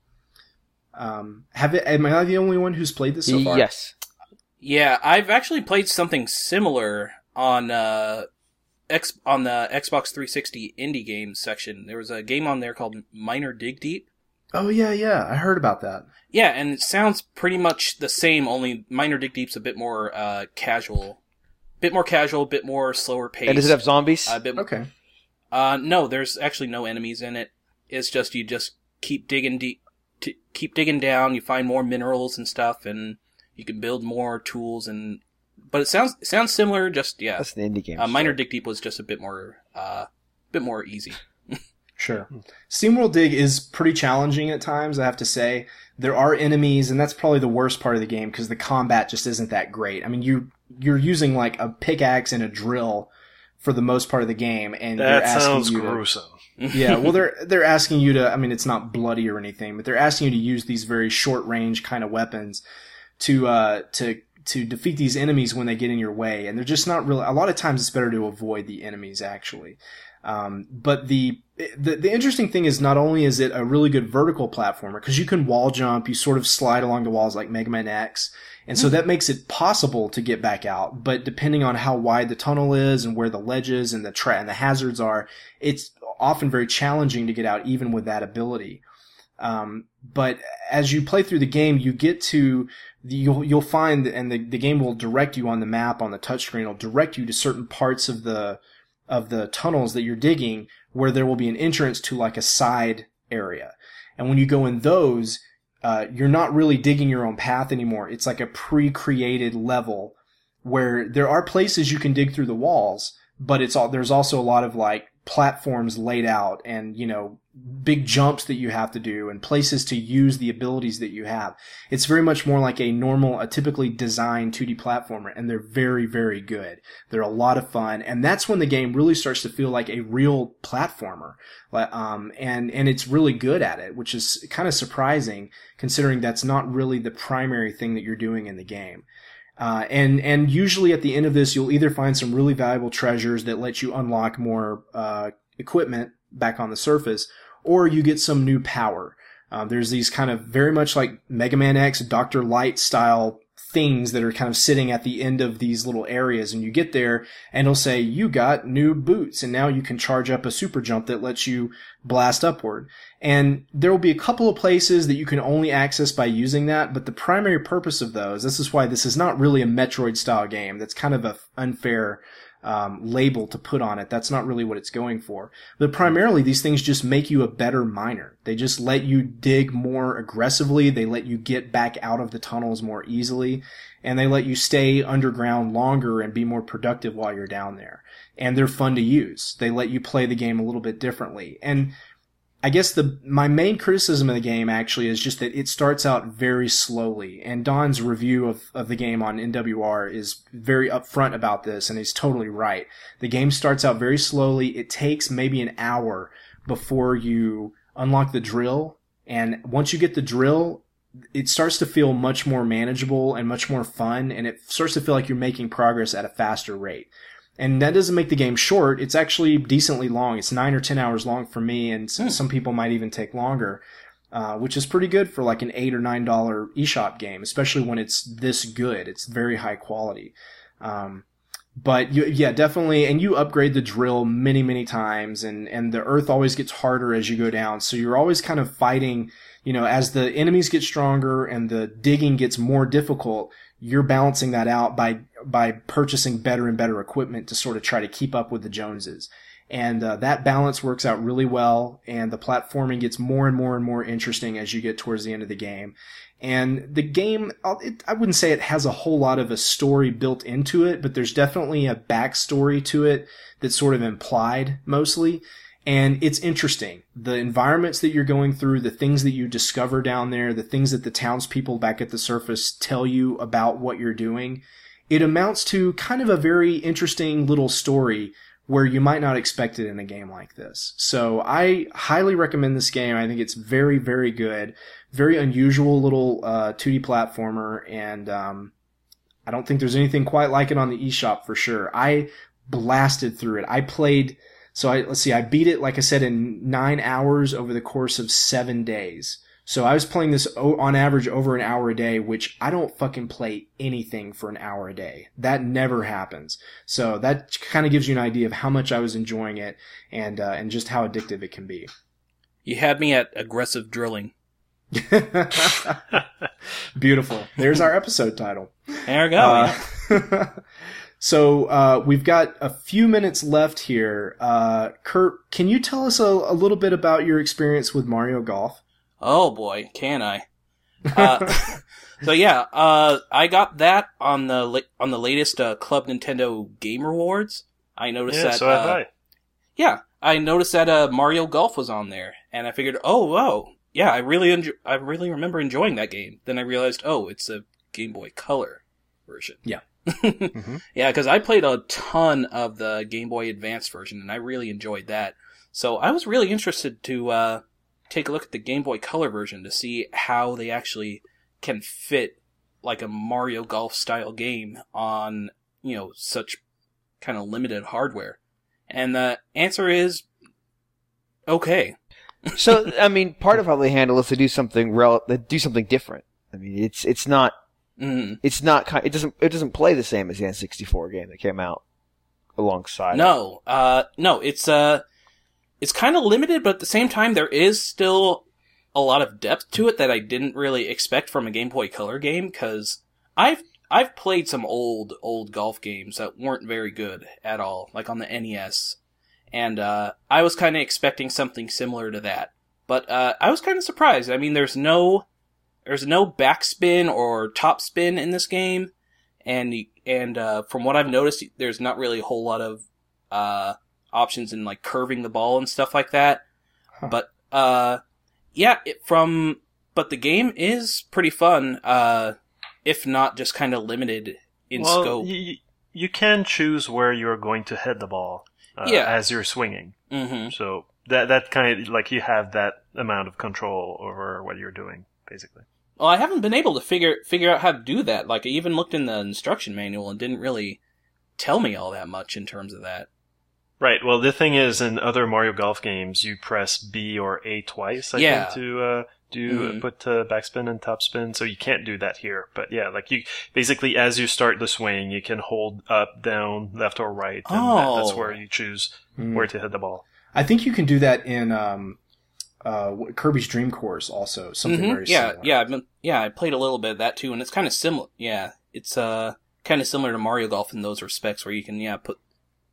Um, have it, am I the only one who's played this so far? Yes. Yeah, I've actually played something similar on uh, X on the Xbox three sixty indie games section. There was a game on there called Miner Dig Deep. Oh, yeah, yeah. I heard about that. Yeah, and it sounds pretty much the same, only Miner Dig Deep's a bit more uh, casual. Bit more casual, bit more slower paced. And does it have zombies? A bit, Okay. Uh, no, there's actually no enemies in it. It's just you just keep digging deep, t- keep digging down. You find more minerals and stuff, and you can build more tools. And but it sounds it sounds similar. Just yeah, That's the indie game. uh, Miner Dig Deep was just a bit more, uh, bit more easy. Sure. SteamWorld Dig is pretty challenging at times, I have to say. There are enemies, and that's probably the worst part of the game because the combat just isn't that great. I mean, you, you're using like a pickaxe and a drill for the most part of the game, and they're That asking sounds you gruesome. to, yeah, well, they're, they're asking you to, I mean, it's not bloody or anything, but they're asking you to use these very short range kind of weapons to, uh, to, to defeat these enemies when they get in your way. And they're just not really, a lot of times it's better to avoid the enemies actually. Um, but the, the, the interesting thing is not only is it a really good vertical platformer, because you can wall jump, you sort of slide along the walls like Mega Man X, and so that makes it possible to get back out. But depending on how wide the tunnel is and where the ledges and the tra- and the hazards are, it's often very challenging to get out even with that ability. Um, but as you play through the game, you get to, you'll, you'll find, and the, the game will direct you on the map, on the touchscreen, it'll direct you to certain parts of the, of the tunnels that you're digging where there will be an entrance to like a side area. And when you go in those, uh, you're not really digging your own path anymore. It's like a pre-created level where there are places you can dig through the walls, but it's all, there's also a lot of like platforms laid out and, you know, big jumps that you have to do and places to use the abilities that you have. It's very much more like a normal, a typically designed two D platformer, and they're very, very good. They're a lot of fun, and that's when the game really starts to feel like a real platformer. Um, and, and it's really good at it, which is kind of surprising considering that's not really the primary thing that you're doing in the game. Uh, and, and usually at the end of this, you'll either find some really valuable treasures that let you unlock more, uh, equipment back on the surface, or you get some new power. Um, there's these kind of very much like Mega Man X, Doctor Light style things that are kind of sitting at the end of these little areas, and you get there and it'll say, you got new boots, and now you can charge up a super jump that lets you blast upward. And there will be a couple of places that you can only access by using that, but the primary purpose of those, this is why this is not really a Metroid style game. That's kind of a unfair um, label to put on it. That's not really what it's going for. But primarily, these things just make you a better miner. They just let you dig more aggressively. They let you get back out of the tunnels more easily. And they let you stay underground longer and be more productive while you're down there. And they're fun to use. They let you play the game a little bit differently. And I guess the my main criticism of the game actually is just that it starts out very slowly. And Don's review of, of the game on N W R is very upfront about this, and he's totally right. The game starts out very slowly. It takes maybe an hour before you unlock the drill. And once you get the drill, it starts to feel much more manageable and much more fun, and it starts to feel like you're making progress at a faster rate. And that doesn't make the game short. It's actually decently long. It's nine or ten hours long for me, and Hmm. some people might even take longer, uh, which is pretty good for like an eight or nine dollar eShop game, especially when it's this good. It's very high quality. Um, but you, yeah, definitely. And you upgrade the drill many, many times, and, and the earth always gets harder as you go down. So you're always kind of fighting, you know, as the enemies get stronger and the digging gets more difficult, you're balancing that out by by purchasing better and better equipment to sort of try to keep up with the Joneses. And uh, that balance works out really well, and the platforming gets more and more and more interesting as you get towards the end of the game. And the game, it, I wouldn't say it has a whole lot of a story built into it, but there's definitely a backstory to it that's sort of implied mostly. And it's interesting. The environments that you're going through, the things that you discover down there, the things that the townspeople back at the surface tell you about what you're doing, it amounts to kind of a very interesting little story where you might not expect it in a game like this. So I highly recommend this game. I think it's very, very good. Very unusual little uh, two D platformer, and um, I don't think there's anything quite like it on the eShop for sure. I blasted through it. I played... So I, let's see, I beat it, like I said, in nine hours over the course of seven days. So I was playing this o- on average over an hour a day, which I don't fucking play anything for an hour a day. That never happens. So that kind of gives you an idea of how much I was enjoying it, and, uh, and just how addictive it can be. You had me at aggressive drilling. Beautiful. There's our episode title. There we go. Uh, yeah. So, uh, we've got a few minutes left here. Uh, Kurt, can you tell us a, a little bit about your experience with Mario Golf? Oh boy, can I? Uh, so yeah, uh, I got that on the la- on the latest uh, Club Nintendo Game Rewards. I noticed Yeah, that. so have uh, I. Yeah, I noticed that uh, Mario Golf was on there, and I figured, oh whoa, yeah, I really enjo- I really remember enjoying that game. Then I realized, oh, it's a Game Boy Color version. Yeah. Mm-hmm. Yeah, because I played a ton of the Game Boy Advance version, and I really enjoyed that. So I was really interested to uh, take a look at the Game Boy Color version to see how they actually can fit like a Mario Golf style game on, you know, such kind of limited hardware. And the answer is okay. So, I mean, part of how they handle it is to do something rel- they do something different. I mean, it's it's not Mm. it's not ki- it doesn't it doesn't play the same as the N sixty-four game that came out alongside. it. No, uh, no, it's uh, it's kind of limited, but at the same time, there is still a lot of depth to it that I didn't really expect from a Game Boy Color game. Because I've I've played some old old golf games that weren't very good at all, like on the N E S, and uh, I was kind of expecting something similar to that. But uh, I was kind of surprised. I mean, there's no there's no backspin or topspin in this game. And and uh, from what I've noticed, there's not really a whole lot of uh, options in like curving the ball and stuff like that. Huh. But uh, yeah, it, from but the game is pretty fun, uh, if not just kind of limited in well, scope. You, you can choose where you're going to hit the ball uh, Yeah. as you're swinging. Mm-hmm. So that that kind of like you have that amount of control over what you're doing, basically. Well, I haven't been able to figure figure out how to do that. Like, I even looked in the instruction manual and didn't really tell me all that much in terms of that. Right. Well, the thing is, in other Mario Golf games, you press B or A twice, I Yeah. think, to uh, do Mhm. put uh, backspin and topspin. So you can't do that here. But yeah, like you basically, as you start the swing, you can hold up, down, left, or right, and that, that's Oh. where you choose Hmm. where to hit the ball. I think you can do that in um, uh, Kirby's Dream Course also. Something Mhm. very yeah, similar. yeah, I've been, yeah. I played a little bit of that too, and it's kind of similar. Yeah, it's uh kind of similar to Mario Golf in those respects, where you can yeah put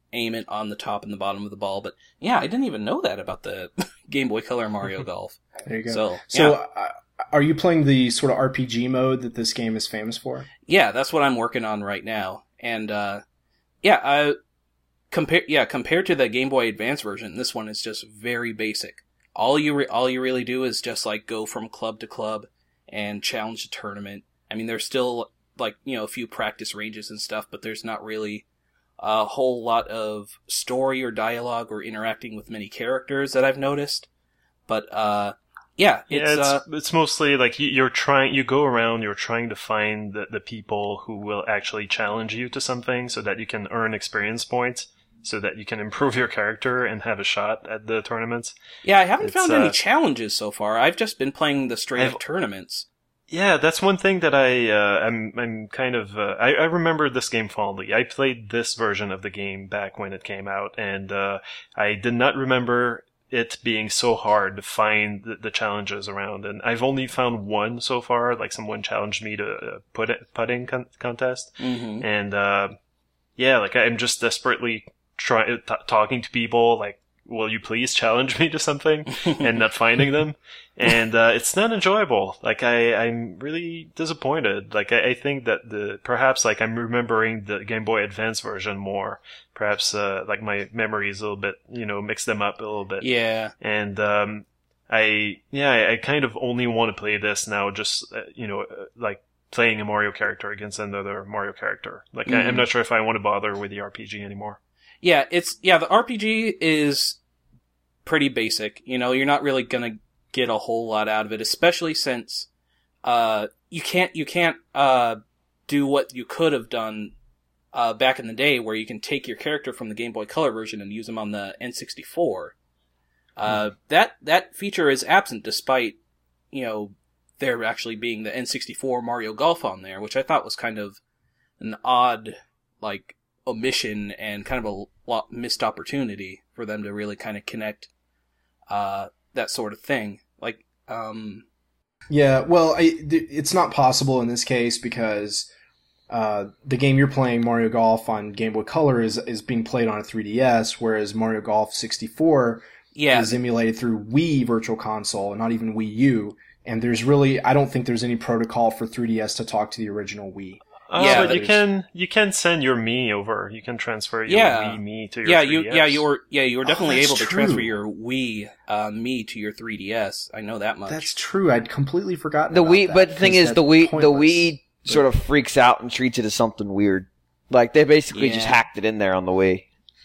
aim it on the top and the bottom of the ball. But yeah, I didn't even know that about the Game Boy Color Mario Golf. There you go. So, so yeah. uh, are you playing the sort of R P G mode that this game is famous for? Yeah, that's what I'm working on right now. And, uh, yeah, I, compare, yeah, compared to the Game Boy Advance version, this one is just very basic. All you, re- all you really do is just, like, go from club to club and challenge the tournament. I mean, there's still, like, you know, a few practice ranges and stuff, but there's not really a whole lot of story or dialogue or interacting with many characters that I've noticed. But, uh, yeah, it's, yeah, it's, uh, it's mostly like you- you're trying, you go around, you're trying to find the, the people who will actually challenge you to something so that you can earn experience points, so that you can improve your character and have a shot at the tournaments. yeah, I haven't It's, found uh, any challenges so far. I've just been playing the straight up I've- tournaments. Yeah, that's one thing that I, uh, I'm, I'm kind of, uh, I, I remember this game fondly. I played this version of the game back when it came out, and, uh, I did not remember it being so hard to find the, the challenges around, and I've only found one so far, like someone challenged me to a put putting con- contest, Mm-hmm. and, uh, yeah, like I'm just desperately trying, t- talking to people, like, will you please challenge me to something, and not finding them. And, uh, it's not enjoyable. Like, I, I'm really disappointed. Like, I, I think that the, perhaps, like, I'm remembering the Game Boy Advance version more. Perhaps, uh, like, my memories a little bit, you know, mix them up a little bit. Yeah. And, um, I, yeah, I, I kind of only want to play this now, just, uh, you know, uh, like, playing a Mario character against another Mario character. Like, I, Mhm. I'm not sure if I want to bother with the R P G anymore. Yeah, it's, yeah, the R P G is pretty basic. You know, you're not really gonna get a whole lot out of it, especially since, uh, you can't, you can't, uh, do what you could have done, uh, back in the day where you can take your character from the Game Boy Color version and use them on the N sixty-four. Uh, that, that feature is absent despite, you know, there actually being the N sixty-four Mario Golf on there, which I thought was kind of an odd, like, omission and kind of a lot missed opportunity for them to really kind of connect, uh, that sort of thing. Like, um... Yeah, well, I, th- it's not possible in this case because uh, the game you're playing, Mario Golf on Game Boy Color, is is being played on a three D S, whereas Mario Golf sixty-four Yeah. is emulated through Wii Virtual Console, and not even Wii U. And there's really, I don't think there's any protocol for three D S to talk to the original Wii. Uh, Yeah, but you there's- can, you can send your Mii over. You can transfer your Yeah. Wii Mii to your Yeah, three you, D S. yeah, you were, yeah, you were Oh, definitely that's able to true. transfer your Wii, uh, Me to your three D S. I know that much. That's true. I'd completely forgotten The about Wii, that, but the thing because is, the that's Wii, the pointless. Wii sort of freaks out and treats it as something weird. Like they basically just Yeah. hacked it in there on the Wii.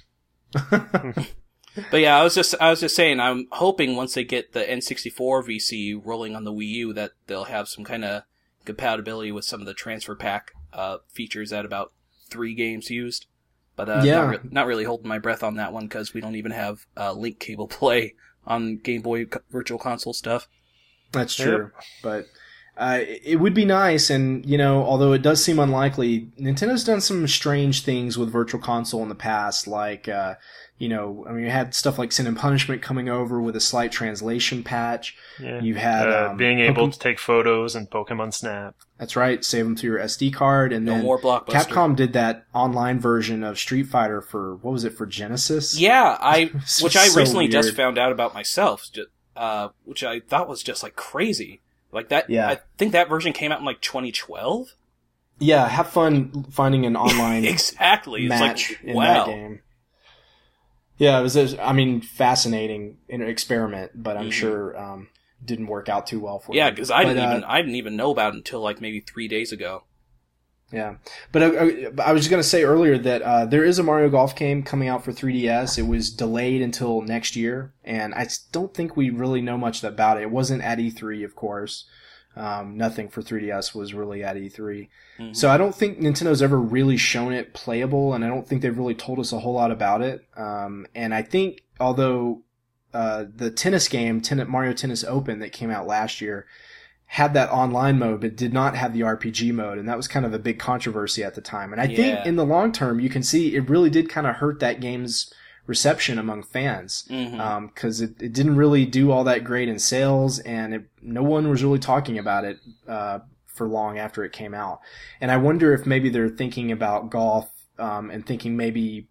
But yeah, I was just, I was just saying, I'm hoping once they get the N sixty-four V C rolling on the Wii U that they'll have some kind of compatibility with some of the transfer pack, uh, features that about three games used. But, uh, Yeah. not, re- not really holding my breath on that one because we don't even have, uh, link cable play on Game Boy Co- Virtual Console stuff. That's true, but uh, it would be nice, and you know, although it does seem unlikely, Nintendo's done some strange things with Virtual Console in the past, like uh, you know, I mean, you had stuff like Sin and Punishment coming over with a slight translation patch. Yeah. You've had uh, um, being able Pokemon- to take photos and Pokemon Snap. That's right, save them to your S D card, and No then more Blockbuster. Capcom did that online version of Street Fighter for what was it for Genesis? Yeah, I, It's which I so recently just weird. found out about myself, ju- uh, which I thought was just like crazy. Like that, Yeah. I think that version came out in like twenty twelve. Yeah, have fun finding an online Exactly. It's match like, in wow. that game. Yeah, it was, a, I mean, fascinating experiment, but I'm Mhm. sure um, didn't work out too well for Yeah, them. because I But, didn't uh, even I didn't even know about it until like maybe three days ago. Yeah, but I, I, I was just going to say earlier that uh, there is a Mario Golf game coming out for three D S. It was delayed until next year, and I s- don't think we really know much about it. It wasn't at E three, of course. Um, nothing for three D S was really at E three. Mhm. So I don't think Nintendo's ever really shown it playable, and I don't think they've really told us a whole lot about it. Um, and I think although uh, the tennis game, Ten- Mario Tennis Open, that came out last year, had that online mode, but did not have the R P G mode, and that was kind of a big controversy at the time. And I Yeah. think in the long term, you can see it really did kind of hurt that game's reception among fans, Mhm. because it, it didn't really do all that great in sales, and it, no one was really talking about it uh, for long after it came out. And I wonder if maybe they're thinking about golf um, and thinking maybe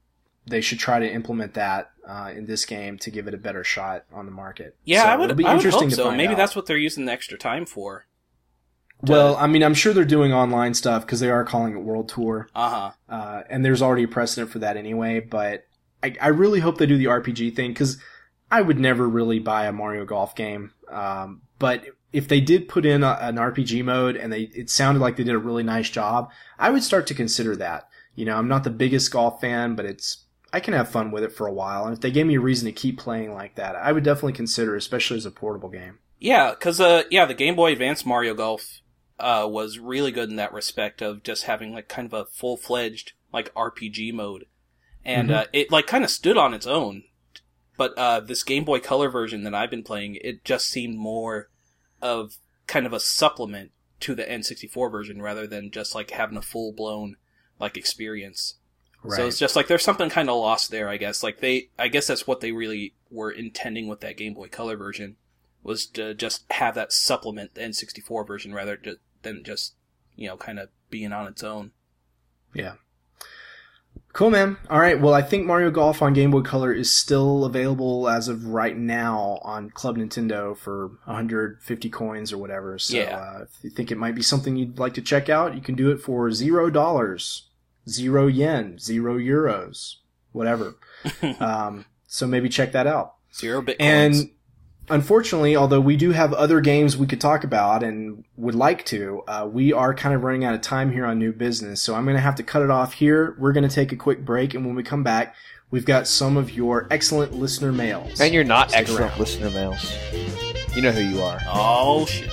they should try to implement that uh, in this game to give it a better shot on the market. Yeah, so I would. It'll be I would interesting hope to so. find Maybe out. that's what they're using the extra time for. Well, I mean, I'm sure they're doing online stuff because they are calling it World Tour. Uh-huh. Uh, and there's already a precedent for that anyway, but I, I really hope they do the R P G thing because I would never really buy a Mario Golf game. Um, but if they did put in a, an R P G mode and they it sounded like they did a really nice job, I would start to consider that. You know, I'm not the biggest golf fan, but it's I can have fun with it for a while. And if they gave me a reason to keep playing like that, I would definitely consider, especially as a portable game. Yeah, because uh, yeah, the Game Boy Advance Mario Golf uh, was really good in that respect of just having like kind of a full-fledged like R P G mode, and Mm-hmm. uh, it like kind of stood on its own. But uh, this Game Boy Color version that I've been playing, it just seemed more of kind of a supplement to the N sixty-four version rather than just like having a full-blown like experience. Right. So it's just like there's something kind of lost there, I guess. Like they, I guess that's what they really were intending with that Game Boy Color version, was to just have that supplement the N sixty-four version rather ju- than just, you know, kind of being on its own. Yeah. Cool, man. All right. Well, I think Mario Golf on Game Boy Color is still available as of right now on Club Nintendo for one hundred fifty coins or whatever. So Yeah. uh, if you think it might be something you'd like to check out, you can do it for zero dollars, zero yen, zero euros, whatever. um, so maybe check that out. Zero bitcoins. And unfortunately, although we do have other games we could talk about and would like to, uh, we are kind of running out of time here on New Business. So I'm going to have to cut it off here. We're going to take a quick break. And when we come back, we've got some of your excellent listener mails. And you're not Stick excellent around. listener mails. You know who you are. Oh, shit.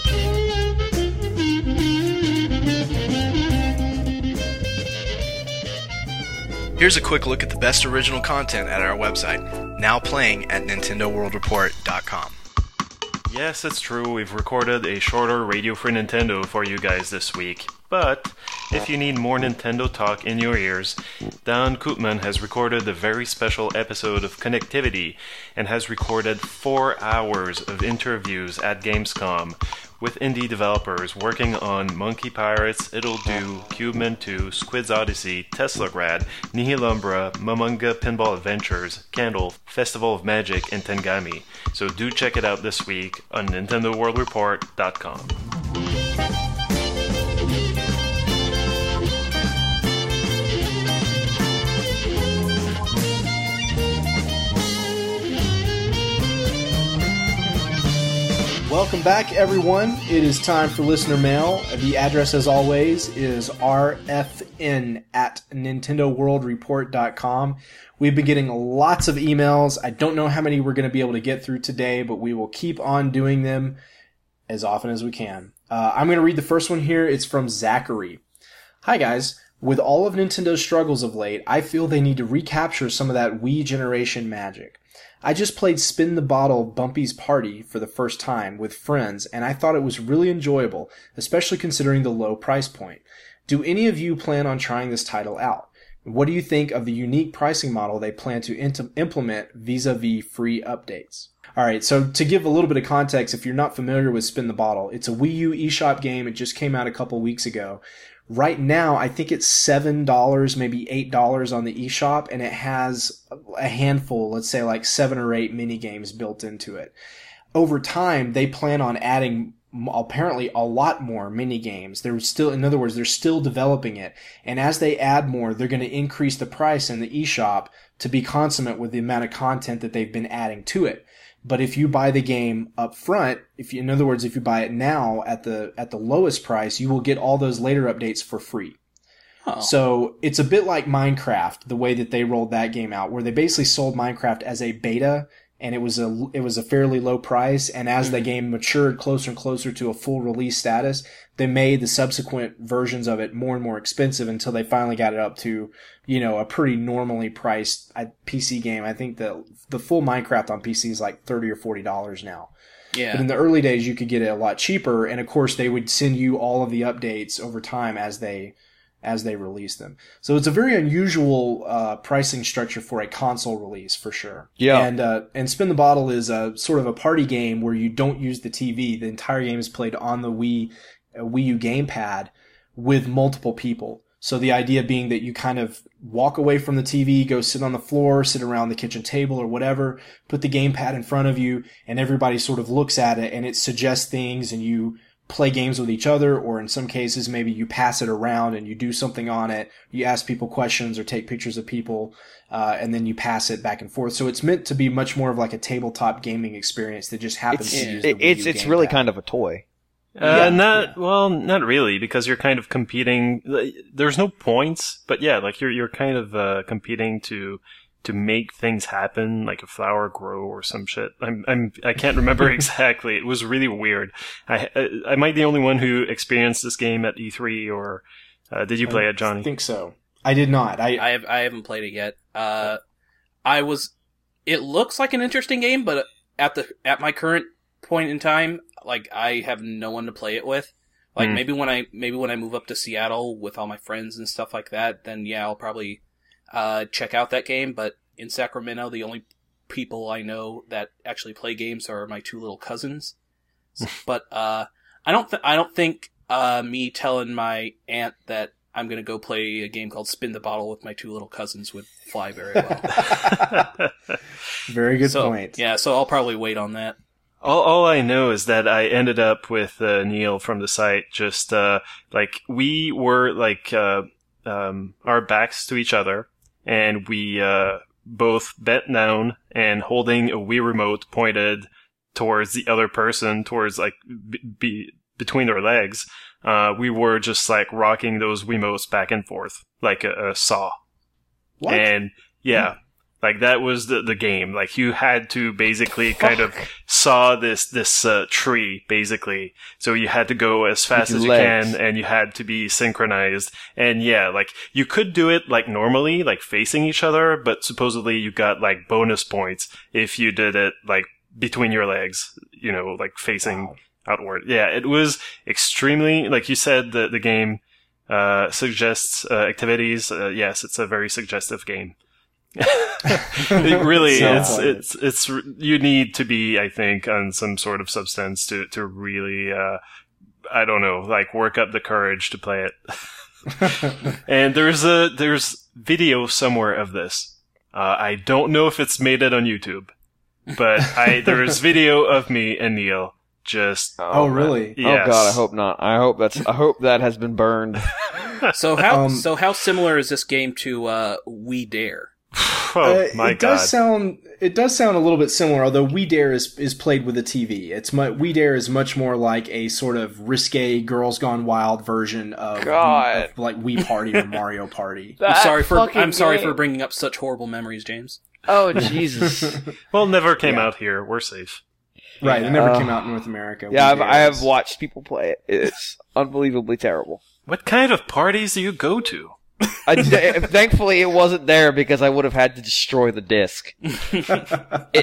Here's a quick look at the best original content at our website, now playing at Nintendo World Report dot com. Yes, it's true, we've recorded a shorter Radio Free Nintendo for you guys this week. But if you need more Nintendo talk in your ears, Dan Koopman has recorded a very special episode of Connectivity and has recorded four hours of interviews at Gamescom with indie developers working on Monkey Pirates, It'll Do, Cubeman two, Squid's Odyssey, Teslograd, Nihilumbra, Momonga Pinball Adventures, Candle, Festival of Magic, and Tengami. So do check it out this week on Nintendo World Report dot com. Welcome back, everyone. It is time for listener mail. The address, as always, is r f n at Nintendo World Report dot com. We've been getting lots of emails. I don't know how many we're going to be able to get through today, but we will keep on doing them as often as we can. Uh, I'm going to read the first one here. It's from Zachary. Hi, guys. With all of Nintendo's struggles of late, I feel they need to recapture some of that Wii generation magic. I just played Spin the Bottle Bumpy's Party for the first time with friends, and I thought it was really enjoyable, especially considering the low price point. Do any of you plan on trying this title out? What do you think of the unique pricing model they plan to int- implement vis-a-vis free updates? Alright, so to give a little bit of context, if you're not familiar with Spin the Bottle, it's a Wii U eShop game. It just came out a couple weeks ago. Right now, I think it's seven dollars, maybe eight dollars on the eShop, and it has a handful, let's say like seven or eight mini games built into it. Over time, they plan on adding apparently a lot more mini games. They're still, in other words, they're still developing it. And as they add more, they're going to increase the price in the eShop to be consummate with the amount of content that they've been adding to it. But if you buy the game up front, if you, in other words, if you buy it now at the at the lowest price, you will get all those later updates for free. Oh. So it's a bit like Minecraft, the way that they rolled that game out, where they basically sold Minecraft as a beta, and it was a it was a fairly low price. And as the game matured closer and closer to a full release status, they made the subsequent versions of it more and more expensive until they finally got it up to, you know, a pretty normally priced P C game. I think the the full Minecraft on P C is like thirty or forty dollars now. Yeah. But in the early days, you could get it a lot cheaper, and of course, they would send you all of the updates over time as they as they release them. So it's a very unusual uh, pricing structure for a console release, for sure. Yeah. And uh, and Spin the Bottle is a sort of a party game where you don't use the T V. The entire game is played on the Wii uh, Wii U gamepad with multiple people. So the idea being that you kind of walk away from the T V, go sit on the floor, sit around the kitchen table or whatever, put the gamepad in front of you, and everybody sort of looks at it and it suggests things, and you play games with each other, or in some cases maybe you pass it around and you do something on it. You ask people questions or take pictures of people, uh, and then you pass it back and forth. So it's meant to be much more of like a tabletop gaming experience that just happens It's to use the it, Wii it's U it's really gamepad. kind of a toy. Uh, Yeah. not well, not really, because you're kind of competing. There's no points, but yeah, like you're you're kind of uh, competing to to make things happen, like a flower grow or some shit. I'm I'm I can't remember exactly. It was really weird. I I, I might be the only one who experienced this game at E three, or uh, did you play it, I Johnny? think so. I did not. I, I have I haven't played it yet. Uh, I was. It looks like an interesting game, but at the at my current point in time, like I have no one to play it with. Like Hmm. maybe when I maybe when I move up to Seattle with all my friends and stuff like that, then yeah, I'll probably uh, check out that game. But in Sacramento, the only people I know that actually play games are my two little cousins. But uh, I don't th- I don't think uh, me telling my aunt that I'm going to go play a game called Spin the Bottle with my two little cousins would fly very well. very good so, point. Yeah, so I'll probably wait on that. All, all I know is that I ended up with uh, Neil from the site. Just uh, like we were like uh, um, our backs to each other, and we uh, both bent down and holding a Wii remote pointed towards the other person, towards like b- be- between their legs. Uh, we were just like rocking those Wiimotes back and forth like a, a saw. What? And yeah, like that was the, the game. Like you had to basically kind of saw this, this, uh, tree basically. So you had to go as fast With as you legs. can, and you had to be synchronized. And yeah, like you could do it like normally, like facing each other, but supposedly you got like bonus points if you did it like between your legs, you know, like facing Wow. outward. Yeah, it was extremely, like you said, the, the game, uh, suggests, uh, activities. Uh, yes, it's a very suggestive game. It really Sounds it's like it's it's you need to be, I think, on some sort of substance to to really uh I don't know, like work up the courage to play it. And there's a there's video somewhere of this. Uh I don't know if it's made it on YouTube, but I there's video of me and Neil just Oh, really? yes. Oh god, I hope not. I hope that's I hope that has been burned. So how Um, so how similar is this game to uh, We Dare? Oh Uh, my it god. does sound it does sound a little bit similar, although We Dare is is played with a T V. It's mu- We Dare is much more like a sort of risque Girls Gone Wild version of, God. of like Wii Party or Mario Party. I'm That sorry for fucking I'm sorry game. for bringing up such horrible memories, James. Oh Jesus. Well, never came Yeah. out here. We're safe. Right, it never Uh, came out in North America. Yeah, We I've, Dare I have is- watched people play it. It's unbelievably terrible. What kind of parties do you go to? I, thankfully, it wasn't there because I would have had to destroy the disc. It,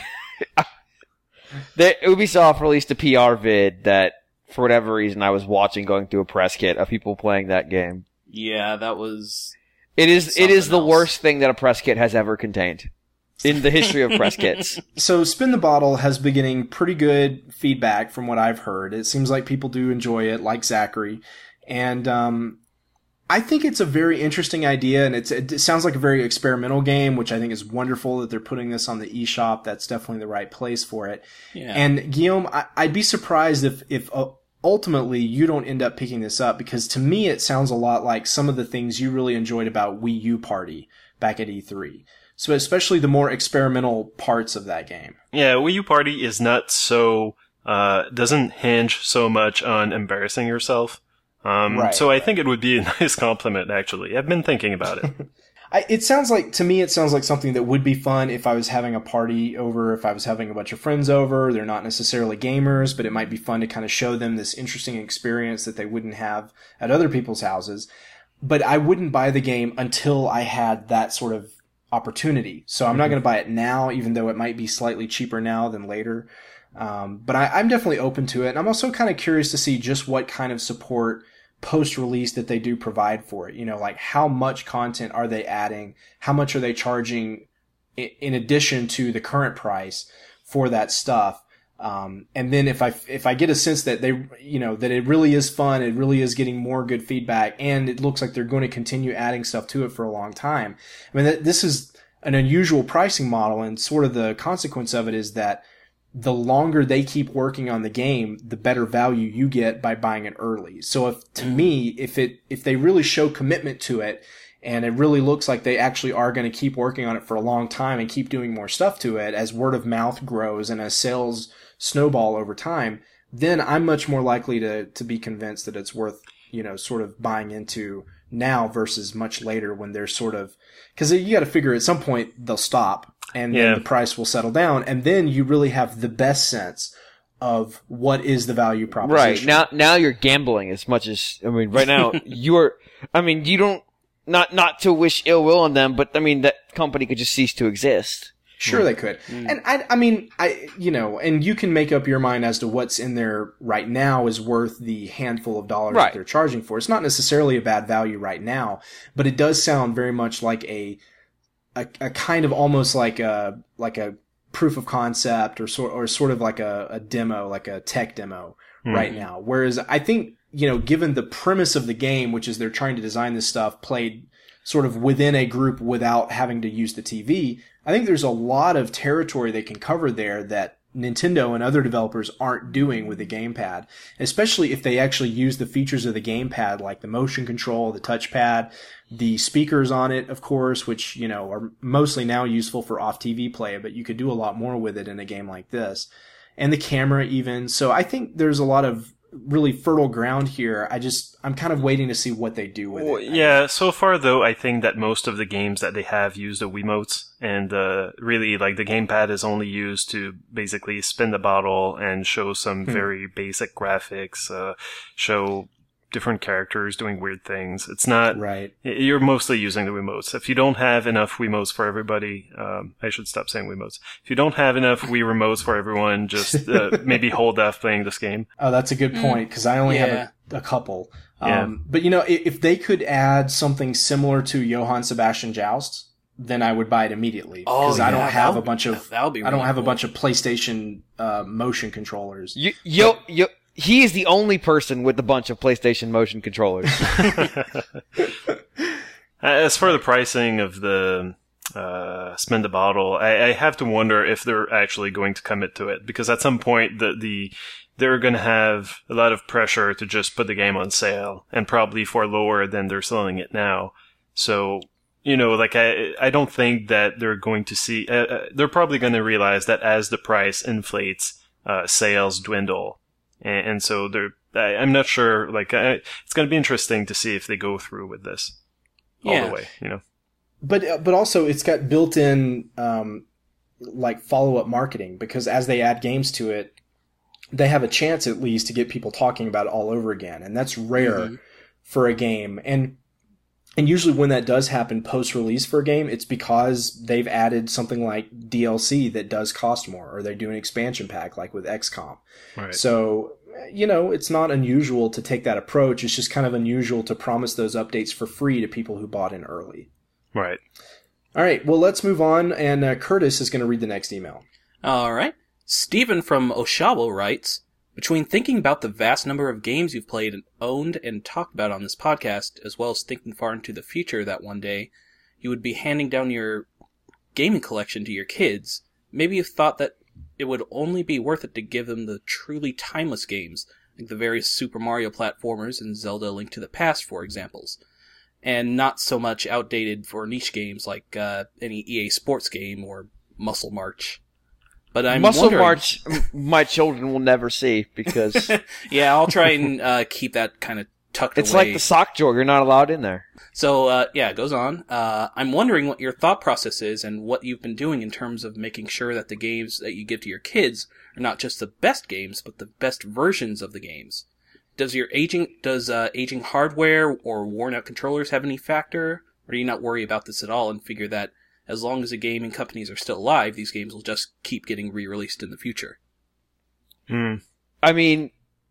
the, Ubisoft released a P R vid that, for whatever reason, I was watching going through a press kit of people playing that game. Yeah, that was It is it is the Something else. worst thing that a press kit has ever contained in the history of press kits. So Spin the Bottle has been getting pretty good feedback from what I've heard. It seems like people do enjoy it, like Zachary. And um, I think it's a very interesting idea, and it's, it sounds like a very experimental game, which I think is wonderful that they're putting this on the eShop. That's definitely the right place for it. yeah. And Guillaume, I, I'd be surprised if, if uh, ultimately you don't end up picking this up, because to me it sounds a lot like some of the things you really enjoyed about Wii U Party back at E three. So especially the more experimental parts of that game. Yeah, Wii U Party is not so, uh, doesn't hinge so much on embarrassing yourself. Um, Right, so I think it would be a nice compliment, actually. I've been thinking about it. I, it sounds like, to me, it sounds like something that would be fun if I was having a party over, if I was having a bunch of friends over. They're not necessarily gamers, but it might be fun to kind of show them this interesting experience that they wouldn't have at other people's houses. But I wouldn't buy the game until I had that sort of opportunity. So I'm not going to buy it now, even though it might be slightly cheaper now than later. Um, but I, I'm definitely open to it. And I'm also kind of curious to see just what kind of support post-release that they do provide for it. You know, like how much content are they adding? How much are they charging i- in addition to the current price for that stuff? Um, and then if I, if I get a sense that they, you know, that it really is fun, it really is getting more good feedback, and it looks like they're going to continue adding stuff to it for a long time. I mean, th- this is an unusual pricing model, and sort of the consequence of it is that the longer they keep working on the game, the better value you get by buying it early. So if, to me, if it, if they really show commitment to it, and it really looks like they actually are going to keep working on it for a long time and keep doing more stuff to it as word of mouth grows and as sales snowball over time, then I'm much more likely to, to be convinced that it's worth, you know, sort of buying into now versus much later when they're sort of, cause you gotta figure at some point they'll stop and Yeah. then the price will settle down, and then you really have the best sense of what is the value Right. proposition. Now, now you're gambling as much as, I mean, right now, you're, I mean, you don't, not, not to wish ill will on them, but I mean, that company could just cease to exist. Sure, they could. And I, I mean, I, you know, and you can make up your mind as to what's in there right now is worth the handful of dollars Right. that they're charging for. It's not necessarily a bad value right now, but it does sound very much like a, a, a kind of almost like a, like a proof of concept or sort, or sort of like a, a demo, like a tech demo right now. Whereas I think, you know, given the premise of the game, which is they're trying to design this stuff played sort of within a group without having to use the T V, I think there's a lot of territory they can cover there that Nintendo and other developers aren't doing with the gamepad, especially if they actually use the features of the gamepad, like the motion control, the touchpad, the speakers on it, of course, which, you know, are mostly now useful for off-T V play, but you could do a lot more with it in a game like this. And the camera even. So I think there's a lot of really fertile ground here. I just, I'm kind of waiting to see what they do with Well, it. yeah, so far though, I think that most of the games that they have use the Wiimotes, and uh, really, like, the gamepad is only used to basically spin the bottle and show some Hmm. very basic graphics, uh, show different characters doing weird things. It's not, Right. y- you're mostly using the Wiimotes. If you don't have enough Wiimotes for everybody, um, I should stop saying Wiimotes. If you don't have enough Wii remotes for everyone, just uh, maybe hold off playing this game. Oh, that's a good point, because I only Yeah. have a, a couple. Yeah. Um, but, you know, if, if they could add something similar to Johann Sebastian Joust, then I would buy it immediately. Oh, Because I yeah, don't have a that'll- bunch of that'll be I don't really have a cool. bunch of PlayStation uh, motion controllers. You, yo, yo, he is the only person with a bunch of PlayStation motion controllers. As for the pricing of the uh, spin the bottle, I, I have to wonder if they're actually going to commit to it, because at some point the the they're going to have a lot of pressure to just put the game on sale, and probably for lower than they're selling it now. So, you know, like I I don't think that they're going to see. Uh, uh, they're probably going to realize that as the price inflates, uh, sales dwindle, and, and so they're. I, I'm not sure. Like, I, it's going to be interesting to see if they go through with this all Yeah. the way. You know. But uh, but also it's got built-in um, like follow-up marketing, because as they add games to it, they have a chance at least to get people talking about it all over again, and that's rare Mhm. for a game. And and usually when that does happen post-release for a game, it's because they've added something like D L C that does cost more, or they do an expansion pack like with X COM. Right. So, you know, it's not unusual to take that approach. It's just kind of unusual to promise those updates for free to people who bought in early. Right. All right, well, let's move on, and uh, Curtis is going to read the next email. All right. Stephen from Oshawa writes, between thinking about the vast number of games you've played and owned and talked about on this podcast, as well as thinking far into the future that one day you would be handing down your gaming collection to your kids, maybe you've thought that it would only be worth it to give them the truly timeless games, like the various Super Mario platformers and Zelda Link to the Past, for examples, and not so much outdated for niche games like uh, any E A Sports game or Muscle March. But I'm Muscle wondering- March, m- my children will never see, because Yeah, I'll try and uh, keep that kind of tucked it's away. like the sock drawer. You're not allowed in there. So, uh, yeah, it goes on. Uh, I'm wondering what your thought process is and what you've been doing in terms of making sure that the games that you give to your kids are not just the best games, but the best versions of the games. Does your aging, does uh, aging hardware or worn out controllers have any factor? Or do you not worry about this at all and figure that as long as the gaming companies are still alive, these games will just keep getting re-released in the future? Hmm. I mean,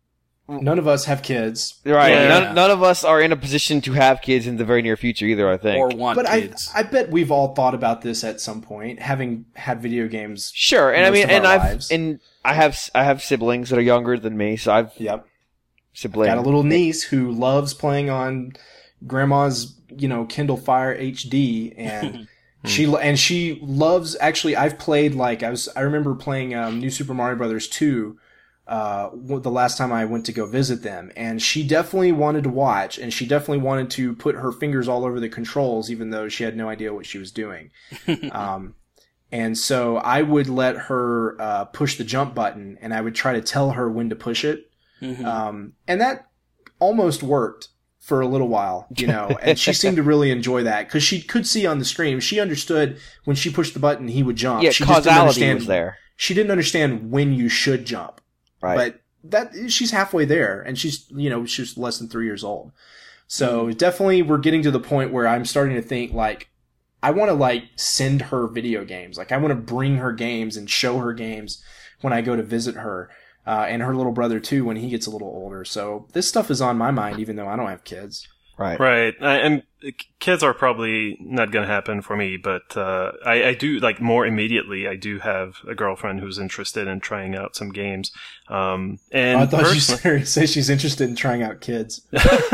none of us have kids. Right. Yeah. None, none of us are in a position to have kids in the very near future either, I think. Or want But I, kids. I bet we've all thought about this at some point, having had video games. Sure. And I most mean, of and our I've, lives. and I have, I have siblings that are younger than me, so I've Yep. siblings. Got a little niece who loves playing on grandma's, you know, Kindle Fire H D, and she and she loves. Actually, I've played like I was. I remember playing um, New Super Mario Brothers two. Uh, the last time I went to go visit them, and she definitely wanted to watch, and she definitely wanted to put her fingers all over the controls, even though she had no idea what she was doing. um, and so I would let her uh, push the jump button, and I would try to tell her when to push it. Mhm. Um, and that almost worked for a little while, you know, and she seemed to really enjoy that because she could see on the stream. She understood when she pushed the button, he would jump. Yeah, she just didn't causality understand, was there. She didn't understand when you should jump, Right. but that she's halfway there, and she's, you know, she's less than three years old. So Mm-hmm. definitely we're getting to the point where I'm starting to think like, I want to like send her video games. Like I want to bring her games and show her games when I go to visit her. Uh, and her little brother too when he gets a little older. So this stuff is on my mind, even though I don't have kids. Right. Right. I, and kids are probably not going to happen for me, but uh, I, I do, like, more immediately, I do have a girlfriend who's interested in trying out some games. Um, and Oh, I thought personally- you say she's interested in trying out kids.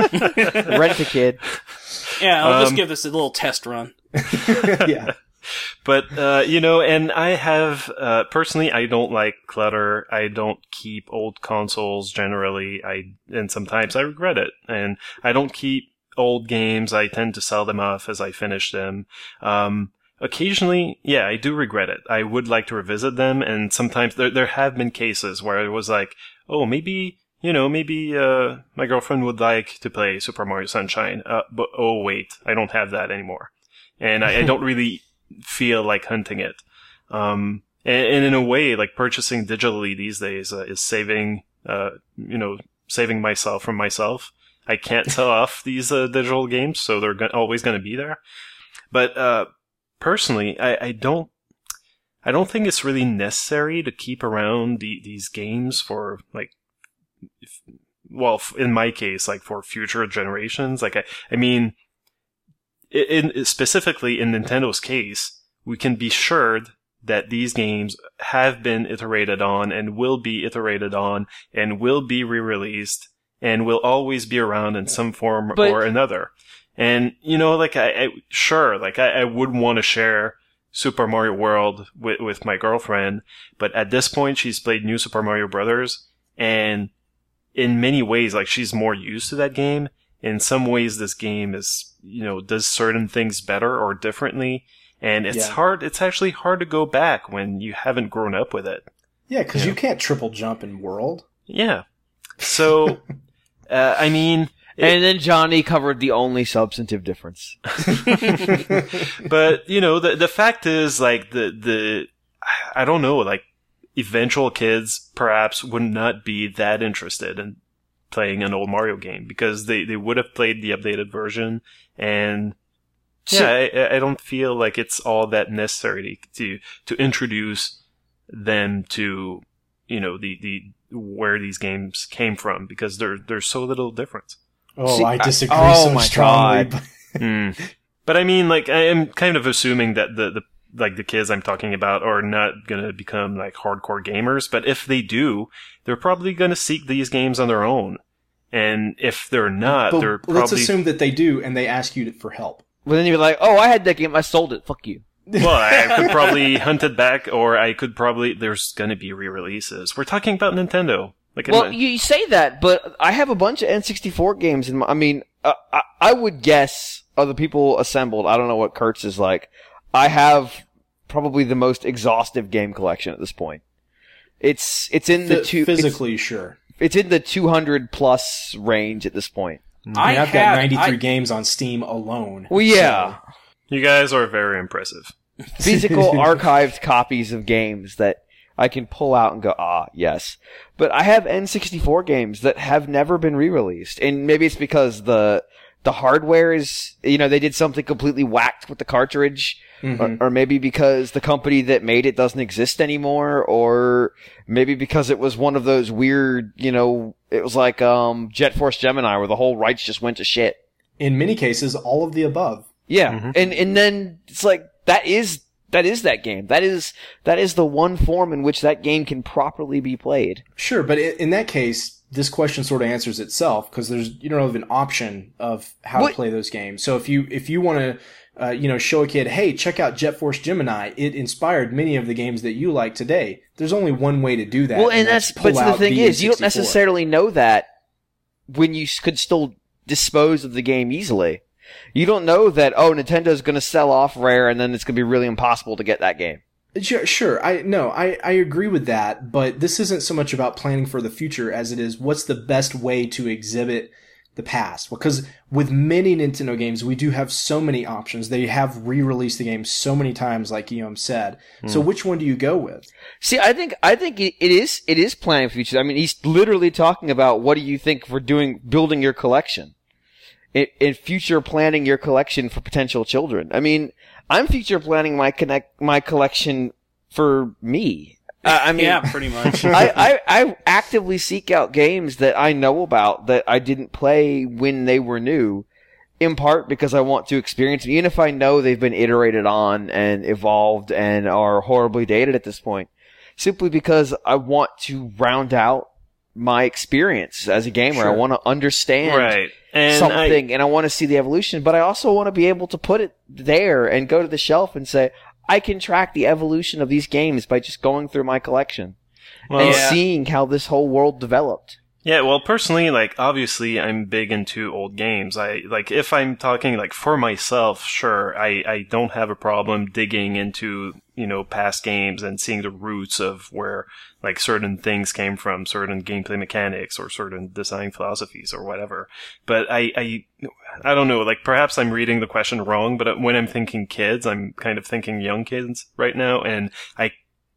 Rent a kid. Yeah, I'll just Um, give this a little test run. Yeah. But, uh, you know, and I have, uh, personally, I don't like clutter. I don't keep old consoles generally. I, and sometimes I regret it. And I don't keep old games. I tend to sell them off as I finish them. Um, occasionally, yeah, I do regret it. I would like to revisit them. And sometimes there, there have been cases where it was like, oh, maybe, you know, maybe, uh, my girlfriend would like to play Super Mario Sunshine. Uh, but, oh, wait, I don't have that anymore. And I, I don't really feel like hunting it. Um, and, and in a way, like purchasing digitally these days uh, is saving, uh, you know, saving myself from myself. I can't sell off these uh, digital games, so they're go- always going to be there. But uh, personally, I, I don't, I don't think it's really necessary to keep around the, these games for like, if, well, f- in my case, like for future generations. Like I, I mean. In, in specifically in Nintendo's case, we can be sure that these games have been iterated on and will be iterated on and will be re-released and will always be around in some form But- or another. And, you know, like, I, I sure, like, I, I would want to share Super Mario World with, with my girlfriend, but at this point, she's played New Super Mario Brothers, and in many ways, like, she's more used to that game. In some ways, this game is, you know, does certain things better or differently. And it's Yeah. hard, it's actually hard to go back when you haven't grown up with it. Yeah, because Yeah. you can't triple jump in World. Yeah. So, uh, I mean, And then Johnny covered the only substantive difference. but, you know, the, the fact is, like, the, the, I don't know, like, eventual kids perhaps would not be that interested in playing an old Mario game because they, they would have played the updated version, and yeah, I, I don't feel like it's all that necessary to to introduce them to, you know, the, the where these games came from because there there's so little difference. Oh, See, I disagree I- oh so my strongly. God. Mm. But I mean, like, I am kind of assuming that the, the like the kids I'm talking about are not gonna become like hardcore gamers, but if they do, they're probably gonna seek these games on their own. And if they're not, But they're let's probably assume that they do, and they ask you for help. But then you're like, oh, I had that game, I sold it, fuck you. well, I could probably hunt it back, or I could probably there's gonna be re-releases. We're talking about Nintendo. Like, Well, am I- you, you say that, but I have a bunch of N sixty-four games in my, I mean, uh, I, I would guess other people assembled, I don't know what Kurtz is like. I have probably the most exhaustive game collection at this point. It's, it's in the Phy- two, it's, physically, sure. it's in the two hundred plus range at this point. I mean, I've got had- ninety-three I- games on Steam alone. Well, yeah. So- you guys are very impressive. Physical archived copies of games that I can pull out and go, ah, yes. But I have N sixty-four games that have never been re-released. And maybe it's because the, the hardware is, you know, they did something completely whacked with the cartridge, mm-hmm. or, or maybe because the company that made it doesn't exist anymore, or maybe because it was one of those weird, you know, it was like um, Jet Force Gemini where the whole rights just went to shit. In many cases, all of the above. Yeah, mm-hmm. and and then it's like that is that is that game. That is that is the one form in which that game can properly be played. Sure, but in that case, this question sort of answers itself because there's you don't have an option of how what? to play those games. So if you if you want to uh, you know show a kid, hey, check out Jet Force Gemini, it inspired many of the games that you like today. There's only one way to do that. Well, and, and that's, that's but the thing B N sixty-four. Is, you don't necessarily know that when you could still dispose of the game easily. You don't know that, oh, Nintendo's going to sell off Rare and then it's going to be really impossible to get that game. Sure, sure. I no, I, I agree with that, but this isn't so much about planning for the future as it is what's the best way to exhibit the past. Because with many Nintendo games, we do have so many options. They have re-released the game so many times, like Guillaume said. Mm. So which one do you go with? See, I think I think it is it is planning for the future. I mean, he's literally talking about what do you think for doing building your collection. In, in future planning your collection for potential children. I mean, I'm future planning my connect my collection for me. Uh, I mean, yeah, pretty much. I, I I actively seek out games that I know about that I didn't play when they were new, in part because I want to experience them, even if I know they've been iterated on and evolved and are horribly dated at this point. Simply because I want to round out my experience as a gamer. Sure. I want to understand right. and something I, and I want to see the evolution, but I also want to be able to put it there and go to the shelf and say, I can track the evolution of these games by just going through my collection well, and yeah. seeing how this whole world developed. Yeah, well, personally, like, obviously, I'm big into old games. I, like, if I'm talking, like, for myself, sure, I, I don't have a problem digging into, you know, past games and seeing the roots of where, like, certain things came from, certain gameplay mechanics, or certain design philosophies, or whatever. But I, I, I don't know, like, perhaps I'm reading the question wrong, but when I'm thinking kids, I'm kind of thinking young kids right now, and I